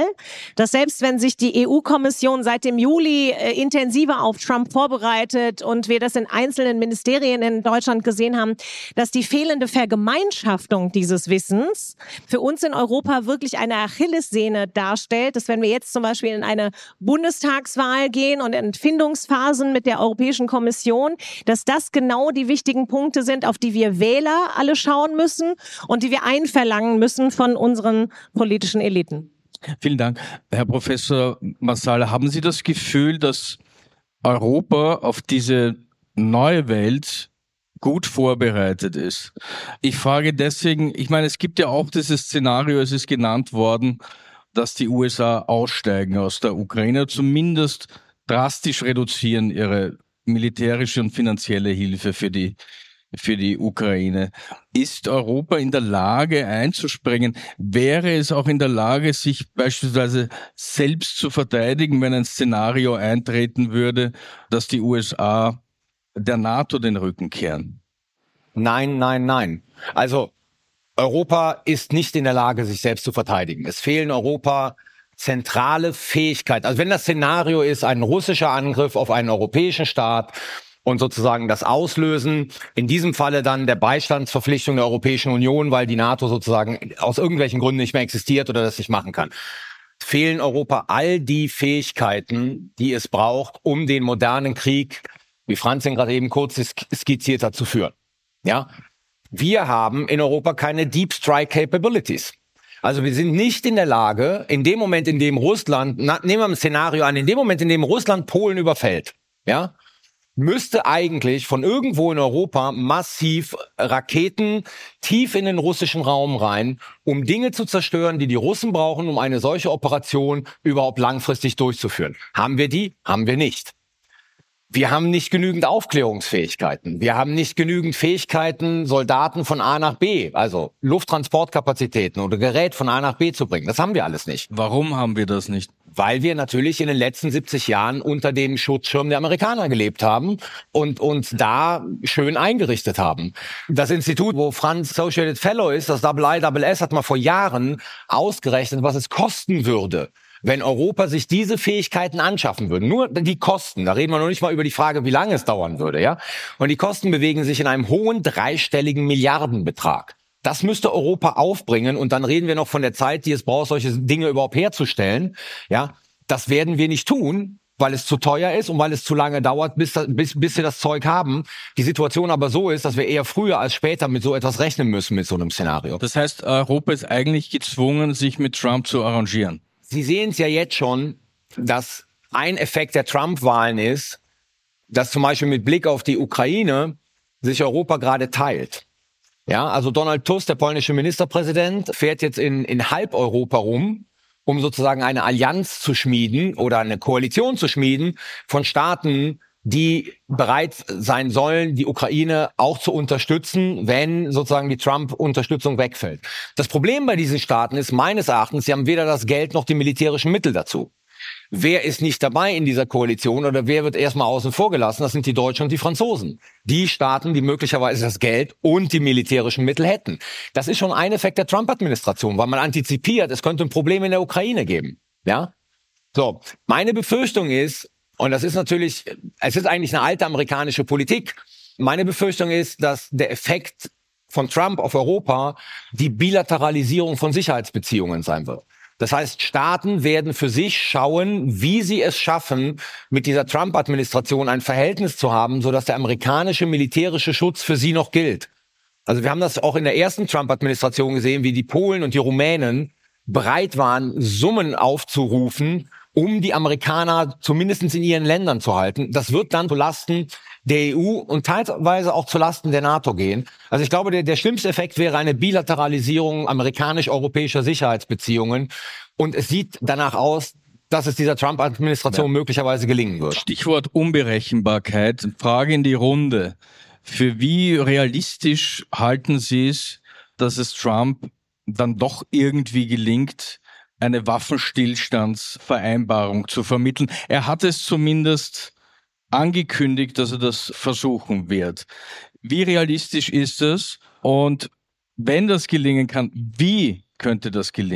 Fall, dass selbst wenn sich die E U-Kommission seit dem Juli äh, intensiver auf Trump vorbereitet und wir das in einzelnen Ministerien in Deutschland gesehen haben, dass die fehlende Vergemeinschaftung dieses Wissens für uns in Europa wirklich eine Achillessehne darstellt, dass wenn wir jetzt zum Beispiel in eine Bundestagswahl gehen und in Findungsphasen mit der Europäischen Kommission, dass das genau die wichtigen Punkte sind, auf die wir Wähler alle schauen müssen und die wir einverlangen müssen von unseren politischen Eliten. Vielen Dank. Herr Professor Marsala, haben Sie das Gefühl, dass Europa auf diese neue Welt gut vorbereitet ist? Ich frage deswegen, ich meine, es gibt ja auch dieses Szenario, es ist genannt worden, dass die U S A aussteigen aus der Ukraine, zumindest drastisch reduzieren ihre militärische und finanzielle Hilfe für die für die Ukraine. Ist Europa in der Lage einzuspringen? Wäre es auch in der Lage, sich beispielsweise selbst zu verteidigen, wenn ein Szenario eintreten würde, dass die U S A der NATO den Rücken kehren? Nein, nein, nein. Also Europa ist nicht in der Lage, sich selbst zu verteidigen. Es fehlen Europa zentrale Fähigkeiten. Also wenn das Szenario ist, ein russischer Angriff auf einen europäischen Staat, und sozusagen das Auslösen, in diesem Falle dann der Beistandsverpflichtung der Europäischen Union, weil die NATO sozusagen aus irgendwelchen Gründen nicht mehr existiert oder das nicht machen kann. Fehlen Europa all die Fähigkeiten, die es braucht, um den modernen Krieg, wie Franz ihn gerade eben kurz skizziert hat, zu führen. Ja, wir haben in Europa keine Deep Strike Capabilities. Also wir sind nicht in der Lage, in dem Moment, in dem Russland, na, nehmen wir ein Szenario an, in dem Moment, in dem Russland Polen überfällt, ja, müsste eigentlich von irgendwo in Europa massiv Raketen tief in den russischen Raum rein, um Dinge zu zerstören, die die Russen brauchen, um eine solche Operation überhaupt langfristig durchzuführen. Haben wir die? Haben wir nicht. Wir haben nicht genügend Aufklärungsfähigkeiten. Wir haben nicht genügend Fähigkeiten, Soldaten von A nach B, also Lufttransportkapazitäten oder Gerät von A nach B zu bringen. Das haben wir alles nicht. Warum haben wir das nicht? Weil wir natürlich in den letzten siebzig Jahren unter dem Schutzschirm der Amerikaner gelebt haben und uns da schön eingerichtet haben. Das Institut, wo Franz Associated Fellow ist, das I I S S, hat mal vor Jahren ausgerechnet, was es kosten würde, wenn Europa sich diese Fähigkeiten anschaffen würde. Nur die Kosten, da reden wir noch nicht mal über die Frage, wie lange es dauern würde, ja. Und die Kosten bewegen sich in einem hohen dreistelligen Milliardenbetrag. Das müsste Europa aufbringen und dann reden wir noch von der Zeit, die es braucht, solche Dinge überhaupt herzustellen. Ja, das werden wir nicht tun, weil es zu teuer ist und weil es zu lange dauert, bis, bis, bis wir das Zeug haben. Die Situation aber so ist, dass wir eher früher als später mit so etwas rechnen müssen, mit so einem Szenario. Das heißt, Europa ist eigentlich gezwungen, sich mit Trump zu arrangieren. Sie sehen es ja jetzt schon, dass ein Effekt der Trump-Wahlen ist, dass zum Beispiel mit Blick auf die Ukraine sich Europa gerade teilt. Ja, also Donald Tusk, der polnische Ministerpräsident, fährt jetzt in, in halb Europa rum, um sozusagen eine Allianz zu schmieden oder eine Koalition zu schmieden von Staaten, die bereit sein sollen, die Ukraine auch zu unterstützen, wenn sozusagen die Trump-Unterstützung wegfällt. Das Problem bei diesen Staaten ist meines Erachtens, sie haben weder das Geld noch die militärischen Mittel dazu. Wer ist nicht dabei in dieser Koalition oder wer wird erstmal außen vor gelassen? Das sind die Deutschen und die Franzosen. Die Staaten, die möglicherweise das Geld und die militärischen Mittel hätten. Das ist schon ein Effekt der Trump-Administration, weil man antizipiert, es könnte ein Problem in der Ukraine geben. Ja? So, meine Befürchtung ist, und das ist natürlich, es ist eigentlich eine alte amerikanische Politik, meine Befürchtung ist, dass der Effekt von Trump auf Europa die Bilateralisierung von Sicherheitsbeziehungen sein wird. Das heißt, Staaten werden für sich schauen, wie sie es schaffen, mit dieser Trump-Administration ein Verhältnis zu haben, sodass der amerikanische militärische Schutz für sie noch gilt. Also wir haben das auch in der ersten Trump-Administration gesehen, wie die Polen und die Rumänen bereit waren, Summen aufzurufen, um die Amerikaner zumindest in ihren Ländern zu halten. Das wird dann zulasten der E U und teilweise auch zulasten der NATO gehen. Also ich glaube, der, der schlimmste Effekt wäre eine Bilateralisierung amerikanisch-europäischer Sicherheitsbeziehungen. Und es sieht danach aus, dass es dieser Trump-Administration ja. möglicherweise gelingen wird. Stichwort Unberechenbarkeit. Frage in die Runde. Für wie realistisch halten Sie es, dass es Trump dann doch irgendwie gelingt, eine Waffenstillstandsvereinbarung zu vermitteln? Er hat es zumindest angekündigt, dass er das versuchen wird. Wie realistisch ist das? Und wenn das gelingen kann, wie könnte das gelingen?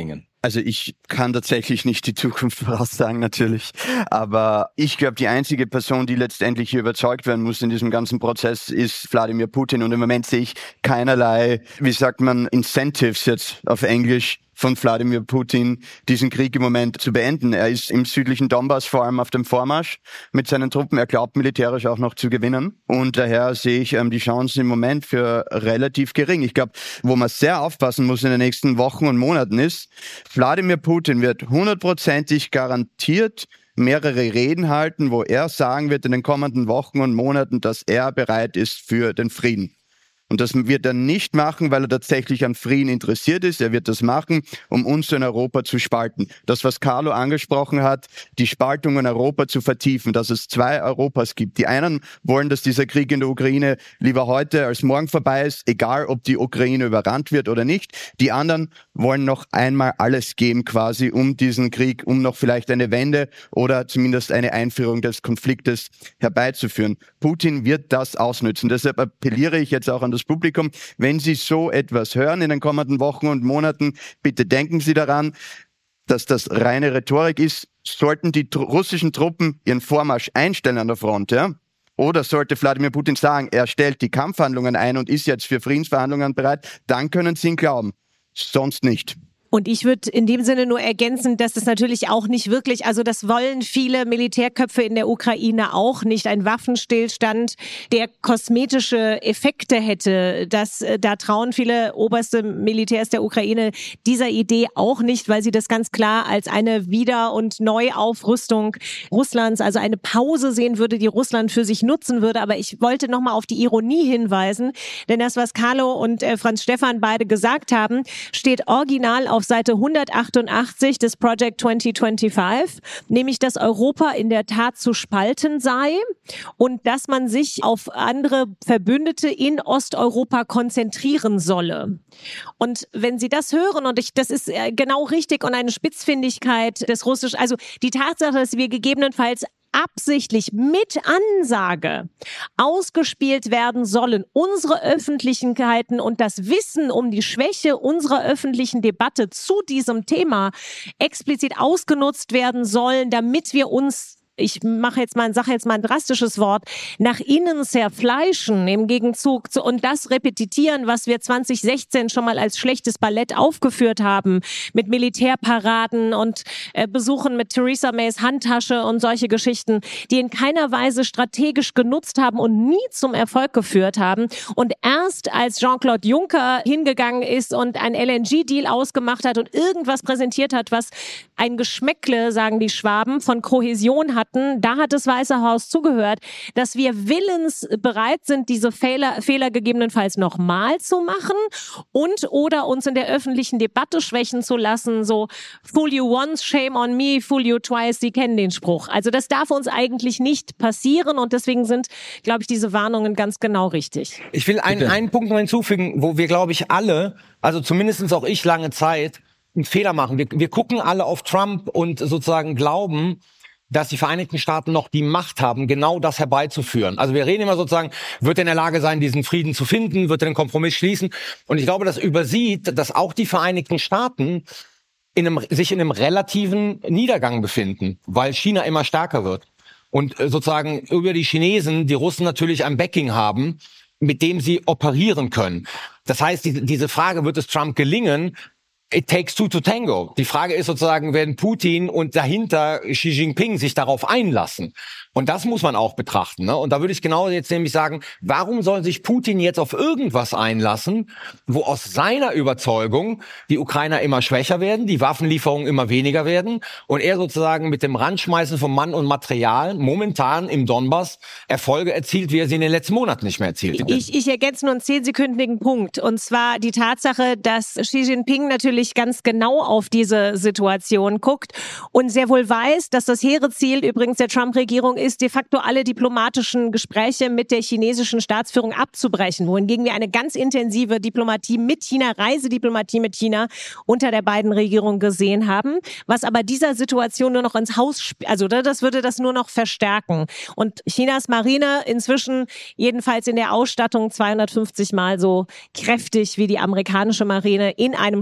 Also ich kann tatsächlich nicht die Zukunft voraussagen, natürlich. Aber ich glaube, die einzige Person, die letztendlich hier überzeugt werden muss in diesem ganzen Prozess, ist Wladimir Putin. Und im Moment sehe ich keinerlei, wie sagt man, Incentives jetzt auf Englisch, von Wladimir Putin, diesen Krieg im Moment zu beenden. Er ist im südlichen Donbass vor allem auf dem Vormarsch mit seinen Truppen. Er glaubt militärisch auch noch zu gewinnen. Und daher sehe ich ähm, die Chancen im Moment für relativ gering. Ich glaube, wo man sehr aufpassen muss in den nächsten Wochen und Monaten ist, Wladimir Putin wird hundertprozentig garantiert mehrere Reden halten, wo er sagen wird in den kommenden Wochen und Monaten, dass er bereit ist für den Frieden. Und das wird er nicht machen, weil er tatsächlich an Frieden interessiert ist. Er wird das machen, um uns in Europa zu spalten. Das, was Carlo angesprochen hat, die Spaltung in Europa zu vertiefen, dass es zwei Europas gibt. Die einen wollen, dass dieser Krieg in der Ukraine lieber heute als morgen vorbei ist, egal ob die Ukraine überrannt wird oder nicht. Die anderen wollen noch einmal alles geben quasi, um diesen Krieg, um noch vielleicht eine Wende oder zumindest eine Einführung des Konfliktes herbeizuführen. Putin wird das ausnützen. Deshalb appelliere ich jetzt auch an das Publikum, wenn Sie so etwas hören in den kommenden Wochen und Monaten, bitte denken Sie daran, dass das reine Rhetorik ist. Sollten die tr- russischen Truppen ihren Vormarsch einstellen an der Front, ja? Oder sollte Wladimir Putin sagen, er stellt die Kampfhandlungen ein und ist jetzt für Friedensverhandlungen bereit, dann können Sie ihn glauben. Sonst nicht. Und ich würde in dem Sinne nur ergänzen, dass es natürlich auch nicht wirklich, also das wollen viele Militärköpfe in der Ukraine auch nicht, ein Waffenstillstand, der kosmetische Effekte hätte. Das, da trauen viele oberste Militärs der Ukraine dieser Idee auch nicht, weil sie das ganz klar als eine Wieder- und Neuaufrüstung Russlands, also eine Pause sehen würde, die Russland für sich nutzen würde. Aber ich wollte nochmal auf die Ironie hinweisen, denn das, was Carlo und äh, Franz Stefan beide gesagt haben, steht original auf Seite hundertachtundachtzig des Project zwanzig fünfundzwanzig, nämlich, dass Europa in der Tat zu spalten sei und dass man sich auf andere Verbündete in Osteuropa konzentrieren solle. Und wenn Sie das hören, und ich, das ist genau richtig und eine Spitzfindigkeit des Russischen, also die Tatsache, dass wir gegebenenfalls absichtlich mit Ansage ausgespielt werden sollen, unsere Öffentlichkeiten und das Wissen um die Schwäche unserer öffentlichen Debatte zu diesem Thema explizit ausgenutzt werden sollen, damit wir uns, ich mache jetzt mal, sage jetzt mal ein drastisches Wort, nach innen zerfleischen im Gegenzug zu, und das repetitieren, was wir zwanzig sechzehn schon mal als schlechtes Ballett aufgeführt haben, mit Militärparaden und äh, Besuchen mit Theresa Mays Handtasche und solche Geschichten, die in keiner Weise strategisch genutzt haben und nie zum Erfolg geführt haben. Und erst als Jean-Claude Juncker hingegangen ist und ein L N G-Deal ausgemacht hat und irgendwas präsentiert hat, was ein Geschmäckle, sagen die Schwaben, von Kohäsion hat, da hat das Weiße Haus zugehört, dass wir willens bereit sind, diese Fehler, Fehler gegebenenfalls nochmal zu machen und oder uns in der öffentlichen Debatte schwächen zu lassen, so fool you once, shame on me, fool you twice, Sie kennen den Spruch. Also das darf uns eigentlich nicht passieren und deswegen sind, glaube ich, diese Warnungen ganz genau richtig. Ich will einen, einen Punkt noch hinzufügen, wo wir, glaube ich, alle, also zumindest auch ich lange Zeit, einen Fehler machen. Wir, wir gucken alle auf Trump und sozusagen glauben, dass die Vereinigten Staaten noch die Macht haben, genau das herbeizuführen. Also wir reden immer sozusagen, wird er in der Lage sein, diesen Frieden zu finden, wird er den Kompromiss schließen? Und ich glaube, das übersieht, dass auch die Vereinigten Staaten in einem, sich in einem relativen Niedergang befinden, weil China immer stärker wird. Und sozusagen über die Chinesen, die Russen natürlich ein Backing haben, mit dem sie operieren können. Das heißt, die, diese Frage, wird es Trump gelingen, it takes two to tango. Die Frage ist sozusagen, werden Putin und dahinter Xi Jinping sich darauf einlassen? Und das muss man auch betrachten, ne? Und da würde ich genau jetzt nämlich sagen, warum soll sich Putin jetzt auf irgendwas einlassen, wo aus seiner Überzeugung die Ukrainer immer schwächer werden, die Waffenlieferungen immer weniger werden und er sozusagen mit dem Randschmeißen von Mann und Material momentan im Donbass Erfolge erzielt, wie er sie in den letzten Monaten nicht mehr erzielt hat. Ich, ich ergänze nur einen zehnsekündigen Punkt, und zwar die Tatsache, dass Xi Jinping natürlich ganz genau auf diese Situation guckt und sehr wohl weiß, dass das hehre Ziel übrigens der Trump-Regierung ist, de facto alle diplomatischen Gespräche mit der chinesischen Staatsführung abzubrechen, wohingegen wir eine ganz intensive Diplomatie mit China, Reisediplomatie mit China unter der beiden Regierungen gesehen haben, was aber dieser Situation nur noch ins Haus, also das würde das nur noch verstärken. Und Chinas Marine inzwischen jedenfalls in der Ausstattung zweihundertfünfzig Mal so kräftig wie die amerikanische Marine in einem Schauplatz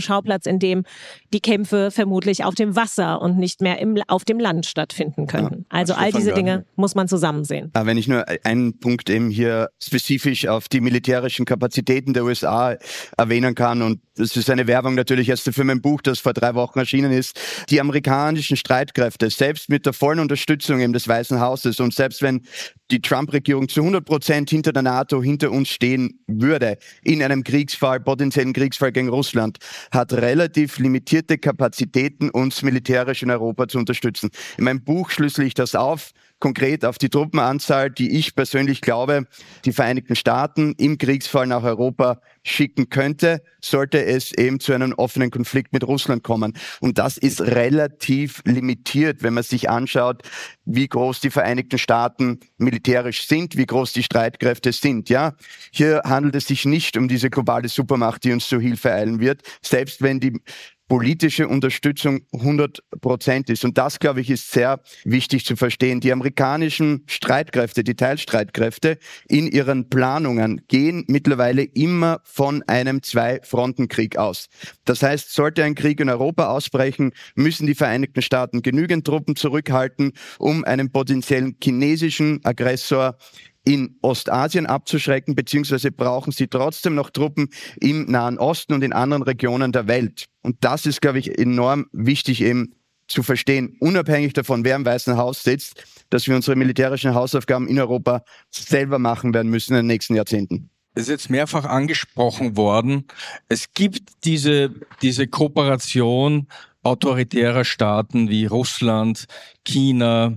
Ansatz, in dem die Kämpfe vermutlich auf dem Wasser und nicht mehr im, auf dem Land stattfinden könnten. Ja, also all diese Dinge muss man zusammen sehen. Wenn ich nur einen Punkt eben hier spezifisch auf die militärischen Kapazitäten der U S A erwähnen kann, und das ist eine Werbung natürlich erst für mein Buch, das vor drei Wochen erschienen ist. Die amerikanischen Streitkräfte, selbst mit der vollen Unterstützung eben des Weißen Hauses und selbst wenn die Trump-Regierung zu hundert Prozent hinter der NATO, hinter uns stehen würde, in einem Kriegsfall, potenziellen Kriegsfall gegen Russland, hat relativ limitierte Kapazitäten, uns militärisch in Europa zu unterstützen. In meinem Buch schlüssel ich das auf, konkret auf die Truppenanzahl, die ich persönlich glaube, die Vereinigten Staaten im Kriegsfall nach Europa schicken könnte, sollte es eben zu einem offenen Konflikt mit Russland kommen. Und das ist relativ limitiert, wenn man sich anschaut, wie groß die Vereinigten Staaten militärisch sind, wie groß die Streitkräfte sind. Ja, hier handelt es sich nicht um diese globale Supermacht, die uns zur Hilfe eilen wird, selbst wenn die politische Unterstützung hundert Prozent ist. Und das, glaube ich, ist sehr wichtig zu verstehen. Die amerikanischen Streitkräfte, die Teilstreitkräfte in ihren Planungen gehen mittlerweile immer von einem Zwei-Fronten-Krieg aus. Das heißt, sollte ein Krieg in Europa ausbrechen, müssen die Vereinigten Staaten genügend Truppen zurückhalten, um einen potenziellen chinesischen Aggressor in Ostasien abzuschrecken, beziehungsweise brauchen sie trotzdem noch Truppen im Nahen Osten und in anderen Regionen der Welt. Und das ist, glaube ich, enorm wichtig eben zu verstehen, unabhängig davon, wer im Weißen Haus sitzt, dass wir unsere militärischen Hausaufgaben in Europa selber machen werden müssen in den nächsten Jahrzehnten. Es ist jetzt mehrfach angesprochen worden. Es gibt diese, diese Kooperation autoritärer Staaten wie Russland, China,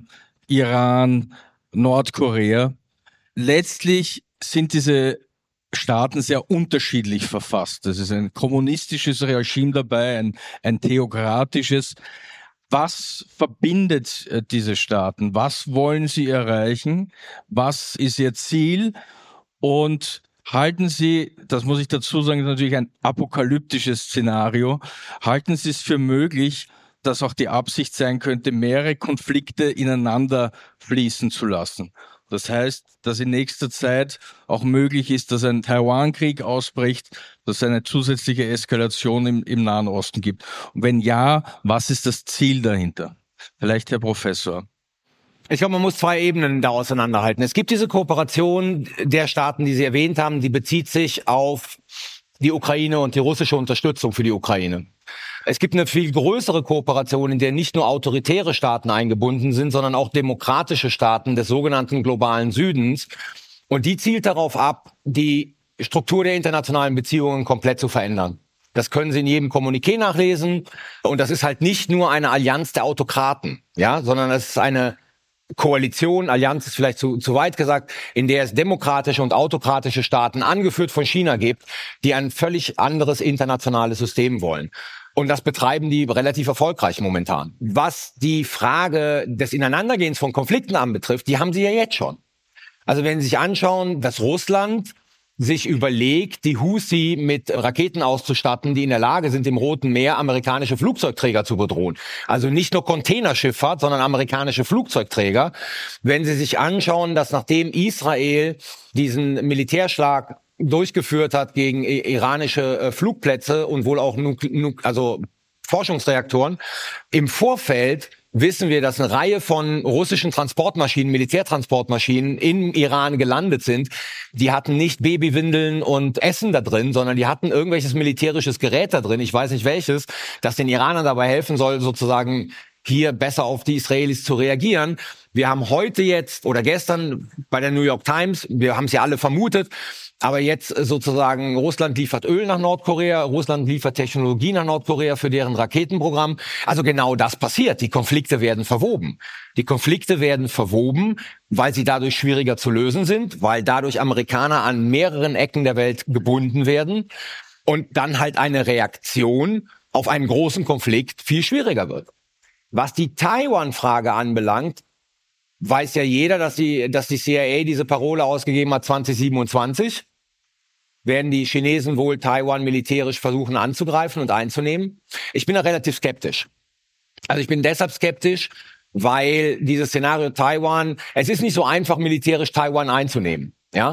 Iran, Nordkorea. Letztlich sind diese Staaten sehr unterschiedlich verfasst. Es ist ein kommunistisches Regime dabei, ein, ein theokratisches. Was verbindet äh, diese Staaten? Was wollen sie erreichen? Was ist ihr Ziel? Und halten Sie, das muss ich dazu sagen, ist natürlich ein apokalyptisches Szenario, halten Sie es für möglich, dass auch die Absicht sein könnte, mehrere Konflikte ineinander fließen zu lassen? Das heißt, dass in nächster Zeit auch möglich ist, dass ein Taiwan-Krieg ausbricht, dass es eine zusätzliche Eskalation im, im Nahen Osten gibt. Und wenn ja, was ist das Ziel dahinter? Vielleicht Herr Professor. Ich glaube, man muss zwei Ebenen da auseinanderhalten. Es gibt diese Kooperation der Staaten, die Sie erwähnt haben, die bezieht sich auf die Ukraine und die russische Unterstützung für die Ukraine. Es gibt eine viel größere Kooperation, in der nicht nur autoritäre Staaten eingebunden sind, sondern auch demokratische Staaten des sogenannten globalen Südens. Und die zielt darauf ab, die Struktur der internationalen Beziehungen komplett zu verändern. Das können Sie in jedem Kommuniqué nachlesen. Und das ist halt nicht nur eine Allianz der Autokraten, ja, sondern es ist eine Koalition, Allianz ist vielleicht zu, zu weit gesagt, in der es demokratische und autokratische Staaten, angeführt von China, gibt, die ein völlig anderes internationales System wollen. Und das betreiben die relativ erfolgreich momentan. Was die Frage des Ineinandergehens von Konflikten anbetrifft, die haben sie ja jetzt schon. Also wenn Sie sich anschauen, dass Russland sich überlegt, die Houthi mit Raketen auszustatten, die in der Lage sind, im Roten Meer amerikanische Flugzeugträger zu bedrohen. Also nicht nur Containerschifffahrt, sondern amerikanische Flugzeugträger. Wenn Sie sich anschauen, dass nachdem Israel diesen Militärschlag durchgeführt hat gegen iranische äh, Flugplätze und wohl auch Nuk- Nuk- also Forschungsreaktoren. Im Vorfeld wissen wir, dass eine Reihe von russischen Transportmaschinen, Militärtransportmaschinen im Iran gelandet sind. Die hatten nicht Babywindeln und Essen da drin, sondern die hatten irgendwelches militärisches Gerät da drin, ich weiß nicht welches, das den Iranern dabei helfen soll, sozusagen hier besser auf die Israelis zu reagieren. Wir haben heute jetzt oder gestern bei der New York Times, wir haben es ja alle vermutet, aber jetzt sozusagen, Russland liefert Öl nach Nordkorea, Russland liefert Technologie nach Nordkorea für deren Raketenprogramm. Also genau das passiert. Die Konflikte werden verwoben. Die Konflikte werden verwoben, weil sie dadurch schwieriger zu lösen sind, weil dadurch Amerikaner an mehreren Ecken der Welt gebunden werden und dann halt eine Reaktion auf einen großen Konflikt viel schwieriger wird. Was die Taiwan-Frage anbelangt, weiß ja jeder, dass die, dass die C I A diese Parole ausgegeben hat, zwanzig siebenundzwanzig. Werden die Chinesen wohl Taiwan militärisch versuchen anzugreifen und einzunehmen? Ich bin da relativ skeptisch. Also ich bin deshalb skeptisch, weil dieses Szenario Taiwan, es ist nicht so einfach, militärisch Taiwan einzunehmen. Ja,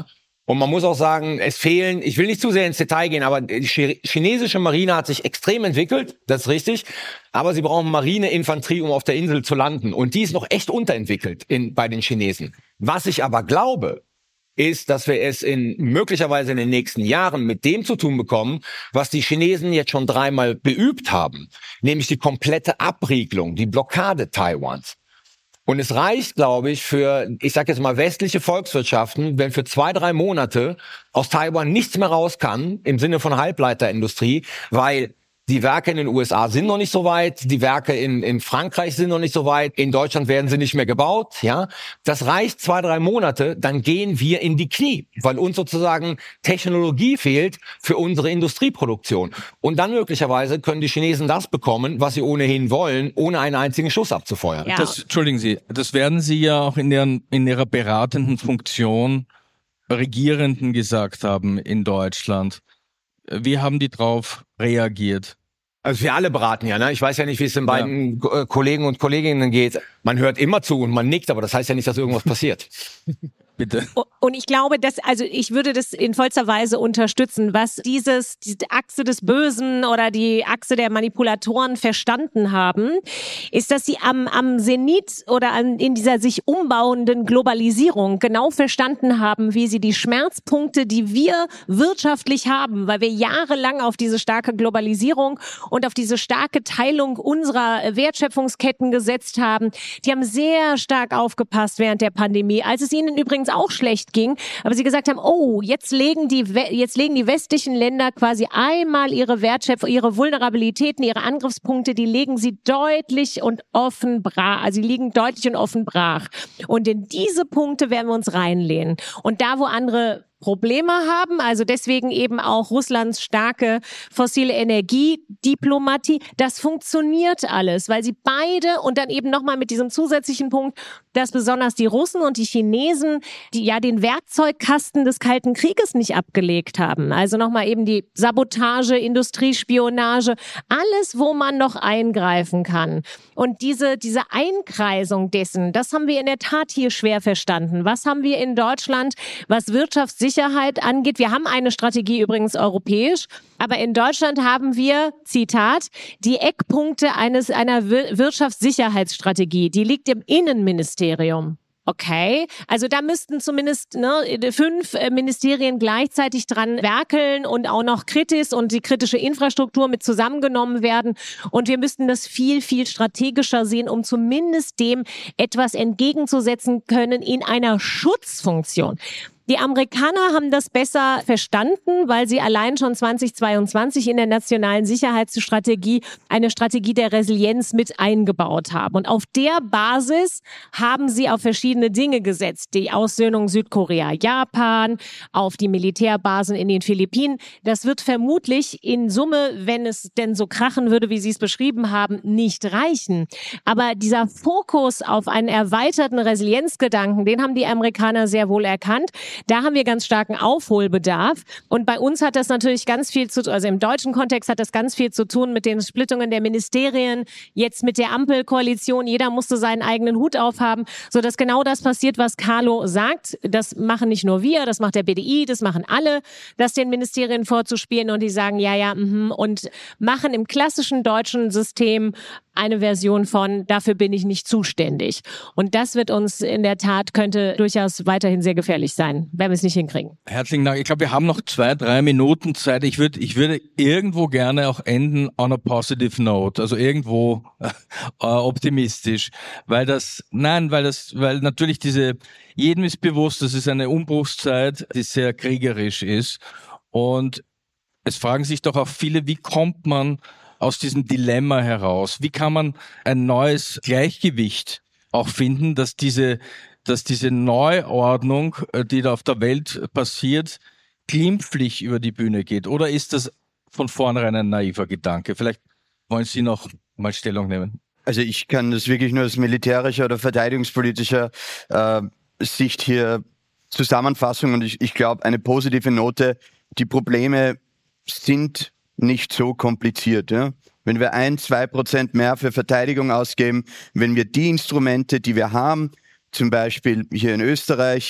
Und man muss auch sagen, es fehlen, ich will nicht zu sehr ins Detail gehen, aber die chinesische Marine hat sich extrem entwickelt, das ist richtig. Aber sie brauchen Marineinfanterie, um auf der Insel zu landen. Und die ist noch echt unterentwickelt in, bei den Chinesen. Was ich aber glaube, ist, dass wir es in möglicherweise in den nächsten Jahren mit dem zu tun bekommen, was die Chinesen jetzt schon dreimal beübt haben, nämlich die komplette Abriegelung, die Blockade Taiwans. Und es reicht, glaube ich, für, ich sage jetzt mal, westliche Volkswirtschaften, wenn für zwei, drei Monate aus Taiwan nichts mehr raus kann, im Sinne von Halbleiterindustrie, weil die Werke in den U S A sind noch nicht so weit, die Werke in, in Frankreich sind noch nicht so weit, in Deutschland werden sie nicht mehr gebaut, ja. Das reicht zwei, drei Monate, dann gehen wir in die Knie, weil uns sozusagen Technologie fehlt für unsere Industrieproduktion. Und dann möglicherweise können die Chinesen das bekommen, was sie ohnehin wollen, ohne einen einzigen Schuss abzufeuern. Ja. Das, Entschuldigen Sie, das werden Sie ja auch in, ihren, in Ihrer beratenden Funktion Regierenden gesagt haben in Deutschland. Wie haben die drauf reagiert? Also wir alle beraten ja, ne? Ich weiß ja nicht, wie es den beiden ja. Kollegen und Kolleginnen geht. Man hört immer zu und man nickt, aber das heißt ja nicht, dass irgendwas passiert. Bitte. Und ich glaube, dass, also ich würde das in vollster Weise unterstützen, was dieses, diese Achse des Bösen oder die Achse der Manipulatoren verstanden haben, ist, dass sie am, am Zenit oder an, in dieser sich umbauenden Globalisierung genau verstanden haben, wie sie die Schmerzpunkte, die wir wirtschaftlich haben, weil wir jahrelang auf diese starke Globalisierung und auf diese starke Teilung unserer Wertschöpfungsketten gesetzt haben, die haben sehr stark aufgepasst während der Pandemie, als es ihnen übrigens auch schlecht ging, aber sie gesagt haben, oh, jetzt legen die jetzt legen die westlichen Länder quasi einmal ihre Wertschöpfung, ihre Vulnerabilitäten, ihre Angriffspunkte, die legen sie deutlich und offen brach, also sie liegen deutlich und offen brach. Und in diese Punkte werden wir uns reinlehnen. Und da, wo andere Probleme haben, also deswegen eben auch Russlands starke fossile Energiediplomatie, das funktioniert alles, weil sie beide und dann eben nochmal mit diesem zusätzlichen Punkt, dass besonders die Russen und die Chinesen, die ja den Werkzeugkasten des Kalten Krieges nicht abgelegt haben, also nochmal eben die Sabotage, Industriespionage, alles, wo man noch eingreifen kann. Und diese, diese Einkreisung dessen, das haben wir in der Tat hier schwer verstanden. Was haben wir in Deutschland, was Wirtschaftssicherheit Sicherheit angeht. Wir haben eine Strategie übrigens europäisch, aber in Deutschland haben wir, Zitat, die Eckpunkte eines einer Wirtschaftssicherheitsstrategie. Die liegt im Innenministerium. Okay, also da müssten zumindest ne, fünf Ministerien gleichzeitig dran werkeln und auch noch Kritis und die kritische Infrastruktur mit zusammengenommen werden. Und wir müssten das viel, viel strategischer sehen, um zumindest dem etwas entgegenzusetzen können in einer Schutzfunktion. Die Amerikaner haben das besser verstanden, weil sie allein schon zweitausendzweiundzwanzig in der nationalen Sicherheitsstrategie eine Strategie der Resilienz mit eingebaut haben. Und auf der Basis haben sie auf verschiedene Dinge gesetzt. Die Aussöhnung Südkorea, Japan, auf die Militärbasen in den Philippinen. Das wird vermutlich in Summe, wenn es denn so krachen würde, wie Sie es beschrieben haben, nicht reichen. Aber dieser Fokus auf einen erweiterten Resilienzgedanken, den haben die Amerikaner sehr wohl erkannt. Da haben wir ganz starken Aufholbedarf. Und bei uns hat das natürlich ganz viel zu tun, also im deutschen Kontext hat das ganz viel zu tun mit den Splittungen der Ministerien, jetzt mit der Ampelkoalition. Jeder musste seinen eigenen Hut aufhaben, sodass genau das passiert, was Carlo sagt. Das machen nicht nur wir, das macht der B D I, das machen alle, das den Ministerien vorzuspielen und die sagen, ja, ja, mhm, und machen im klassischen deutschen System eine Version von, dafür bin ich nicht zuständig. Und das wird uns in der Tat, könnte durchaus weiterhin sehr gefährlich sein, wenn wir es nicht hinkriegen. Herzlichen Dank. Ich glaube, wir haben noch zwei, drei Minuten Zeit. Ich würde, ich würde irgendwo gerne auch enden on a positive note, also irgendwo äh, optimistisch, weil das, nein, weil das, weil natürlich diese, jedem ist bewusst, das ist eine Umbruchszeit, die sehr kriegerisch ist. Und es fragen sich doch auch viele, wie kommt man aus diesem Dilemma heraus? Wie kann man ein neues Gleichgewicht auch finden, dass diese, dass diese Neuordnung, die da auf der Welt passiert, glimpflich über die Bühne geht? Oder ist das von vornherein ein naiver Gedanke? Vielleicht wollen Sie noch mal Stellung nehmen. Also ich kann das wirklich nur aus militärischer oder verteidigungspolitischer äh, Sicht hier zusammenfassen und ich, ich glaube, eine positive Note, die Probleme sind nicht so kompliziert. Ja? Wenn wir ein, zwei Prozent mehr für Verteidigung ausgeben, wenn wir die Instrumente, die wir haben, zum Beispiel hier in Österreich,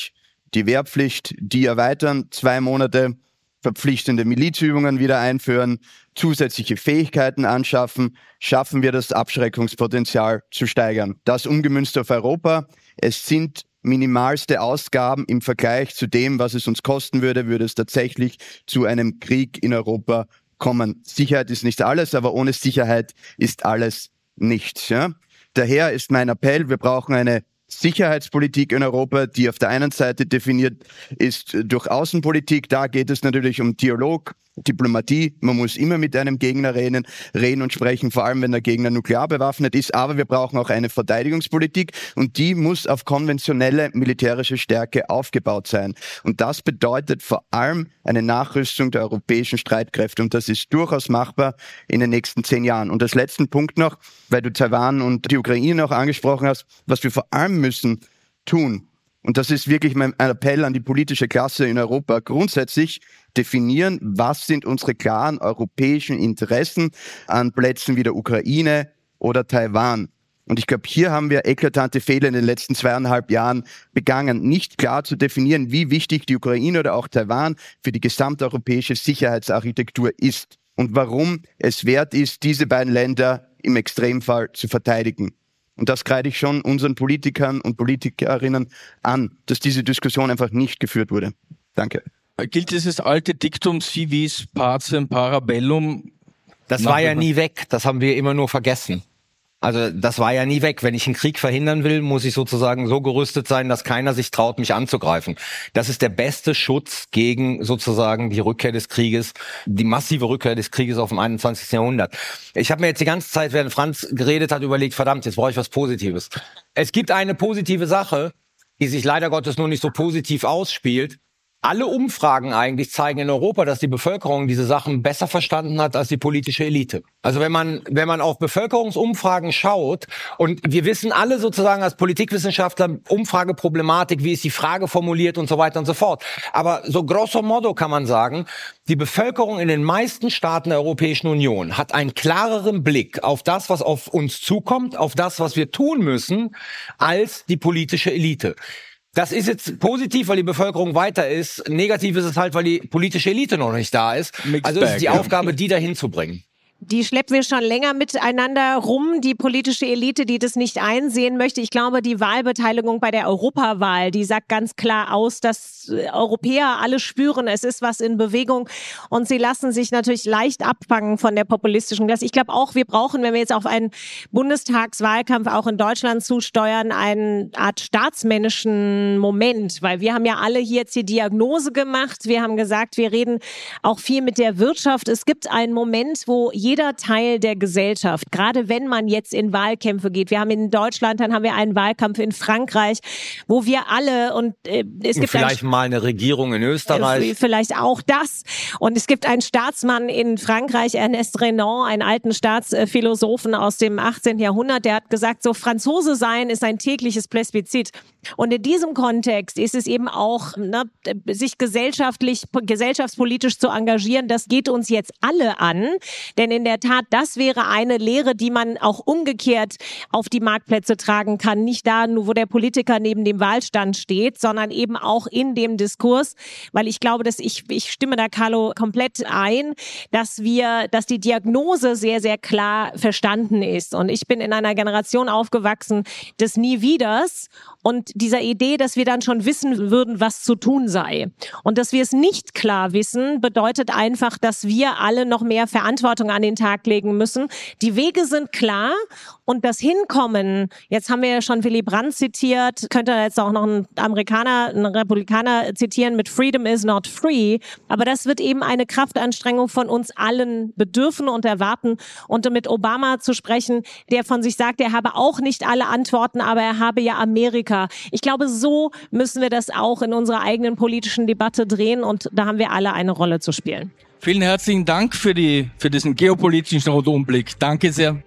die Wehrpflicht, die erweitern, zwei Monate verpflichtende Milizübungen wieder einführen, zusätzliche Fähigkeiten anschaffen, schaffen wir das Abschreckungspotenzial zu steigern. Das umgemünzt auf Europa. Es sind minimalste Ausgaben im Vergleich zu dem, was es uns kosten würde, würde es tatsächlich zu einem Krieg in Europa kommen. Sicherheit ist nicht alles, aber ohne Sicherheit ist alles nichts. Ja? Daher ist mein Appell, wir brauchen eine Sicherheitspolitik in Europa, die auf der einen Seite definiert ist durch Außenpolitik. Da geht es natürlich um Dialog, Diplomatie. Man muss immer mit einem Gegner reden, reden und sprechen, vor allem wenn der Gegner nuklear bewaffnet ist. Aber wir brauchen auch eine Verteidigungspolitik und die muss auf konventionelle militärische Stärke aufgebaut sein. Und das bedeutet vor allem eine Nachrüstung der europäischen Streitkräfte. Und das ist durchaus machbar in den nächsten zehn Jahren. Und als letzten Punkt noch, weil du Taiwan und die Ukraine auch angesprochen hast, was wir vor allem müssen tun, und das ist wirklich mein Appell an die politische Klasse in Europa, grundsätzlich definieren, was sind unsere klaren europäischen Interessen an Plätzen wie der Ukraine oder Taiwan. Und ich glaube, hier haben wir eklatante Fehler in den letzten zweieinhalb Jahren begangen, nicht klar zu definieren, wie wichtig die Ukraine oder auch Taiwan für die gesamteuropäische Sicherheitsarchitektur ist und warum es wert ist, diese beiden Länder im Extremfall zu verteidigen. Und das kreide ich schon unseren Politikern und Politikerinnen an, dass diese Diskussion einfach nicht geführt wurde. Danke. Gilt dieses alte Diktum si vis pacem para bellum? Das war ja nie weg. Das haben wir immer nur vergessen. Also das war ja nie weg. Wenn ich einen Krieg verhindern will, muss ich sozusagen so gerüstet sein, dass keiner sich traut, mich anzugreifen. Das ist der beste Schutz gegen sozusagen die Rückkehr des Krieges, die massive Rückkehr des Krieges auf dem einundzwanzigsten Jahrhundert. Ich habe mir jetzt die ganze Zeit, während Franz geredet hat, überlegt, verdammt, jetzt brauche ich was Positives. Es gibt eine positive Sache, die sich leider Gottes nur nicht so positiv ausspielt. Alle Umfragen eigentlich zeigen in Europa, dass die Bevölkerung diese Sachen besser verstanden hat als die politische Elite. Also wenn man wenn man auf Bevölkerungsumfragen schaut, und wir wissen alle sozusagen als Politikwissenschaftler, Umfrageproblematik, wie ist die Frage formuliert und so weiter und so fort. Aber so grosso modo kann man sagen, die Bevölkerung in den meisten Staaten der Europäischen Union hat einen klareren Blick auf das, was auf uns zukommt, auf das, was wir tun müssen, als die politische Elite. Das ist jetzt positiv, weil die Bevölkerung weiter ist. Negativ ist es halt, weil die politische Elite noch nicht da ist. Mixed also ist es die bag, Aufgabe, die dahin zu bringen. Die schleppen wir schon länger miteinander rum, die politische Elite, die das nicht einsehen möchte. Ich glaube, die Wahlbeteiligung bei der Europawahl, die sagt ganz klar aus, dass Europäer alle spüren, es ist was in Bewegung und sie lassen sich natürlich leicht abfangen von der populistischen Klasse. Ich glaube auch, wir brauchen, wenn wir jetzt auf einen Bundestagswahlkampf auch in Deutschland zusteuern, eine Art staatsmännischen Moment, weil wir haben ja alle hier jetzt die Diagnose gemacht. Wir haben gesagt, wir reden auch viel mit der Wirtschaft. Es gibt einen Moment, wo jeder Teil der Gesellschaft, gerade wenn man jetzt in Wahlkämpfe geht, wir haben in Deutschland, dann haben wir einen Wahlkampf in Frankreich, wo wir alle und äh, es und gibt vielleicht ein, mal eine Regierung in Österreich. Äh, vielleicht auch das. Und es gibt einen Staatsmann in Frankreich, Ernest Renan, einen alten Staatsphilosophen aus dem achtzehnten Jahrhundert, der hat gesagt, so Franzose sein ist ein tägliches Plebiszit. Und in diesem Kontext ist es eben auch, ne, sich gesellschaftlich, gesellschaftspolitisch zu engagieren, das geht uns jetzt alle an. Denn in der Tat, das wäre eine Lehre, die man auch umgekehrt auf die Marktplätze tragen kann. Nicht da, nur wo der Politiker neben dem Wahlstand steht, sondern eben auch in dem Diskurs. Weil ich glaube, dass ich, ich stimme da Carlo komplett ein, dass wir, dass die Diagnose sehr, sehr klar verstanden ist. Und ich bin in einer Generation aufgewachsen des Nie Wieders und dieser Idee, dass wir dann schon wissen würden, was zu tun sei. Und dass wir es nicht klar wissen, bedeutet einfach, dass wir alle noch mehr Verantwortung an den Tag legen müssen. Die Wege sind klar und das Hinkommen, jetzt haben wir ja schon Willy Brandt zitiert, könnte jetzt auch noch ein Amerikaner, ein Republikaner zitieren mit Freedom is not free, aber das wird eben eine Kraftanstrengung von uns allen bedürfen und erwarten. Und mit Obama zu sprechen, der von sich sagt, er habe auch nicht alle Antworten, aber er habe ja Amerika. Ich glaube, so müssen wir das auch in unserer eigenen politischen Debatte drehen und da haben wir alle eine Rolle zu spielen. Vielen herzlichen Dank für die, für diesen geopolitischen Rundumblick. Danke sehr.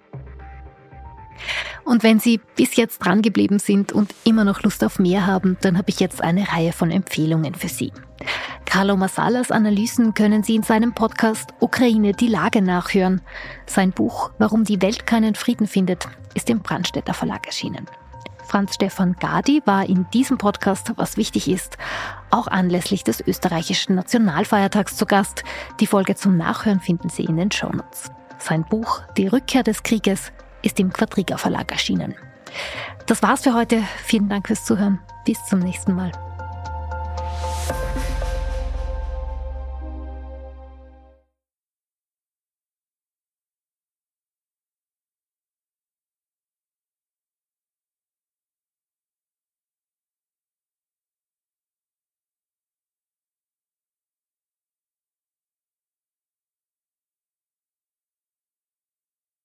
Und wenn Sie bis jetzt dran geblieben sind und immer noch Lust auf mehr haben, dann habe ich jetzt eine Reihe von Empfehlungen für Sie. Carlo Massalas Analysen können Sie in seinem Podcast Ukraine die Lage nachhören. Sein Buch Warum die Welt keinen Frieden findet ist im Brandstätter Verlag erschienen. Franz Stefan Gadi war in diesem Podcast, was wichtig ist, auch anlässlich des österreichischen Nationalfeiertags zu Gast. Die Folge zum Nachhören finden Sie in den Shownotes. Sein Buch Die Rückkehr des Krieges ist im Quadriga Verlag erschienen. Das war's für heute. Vielen Dank fürs Zuhören. Bis zum nächsten Mal.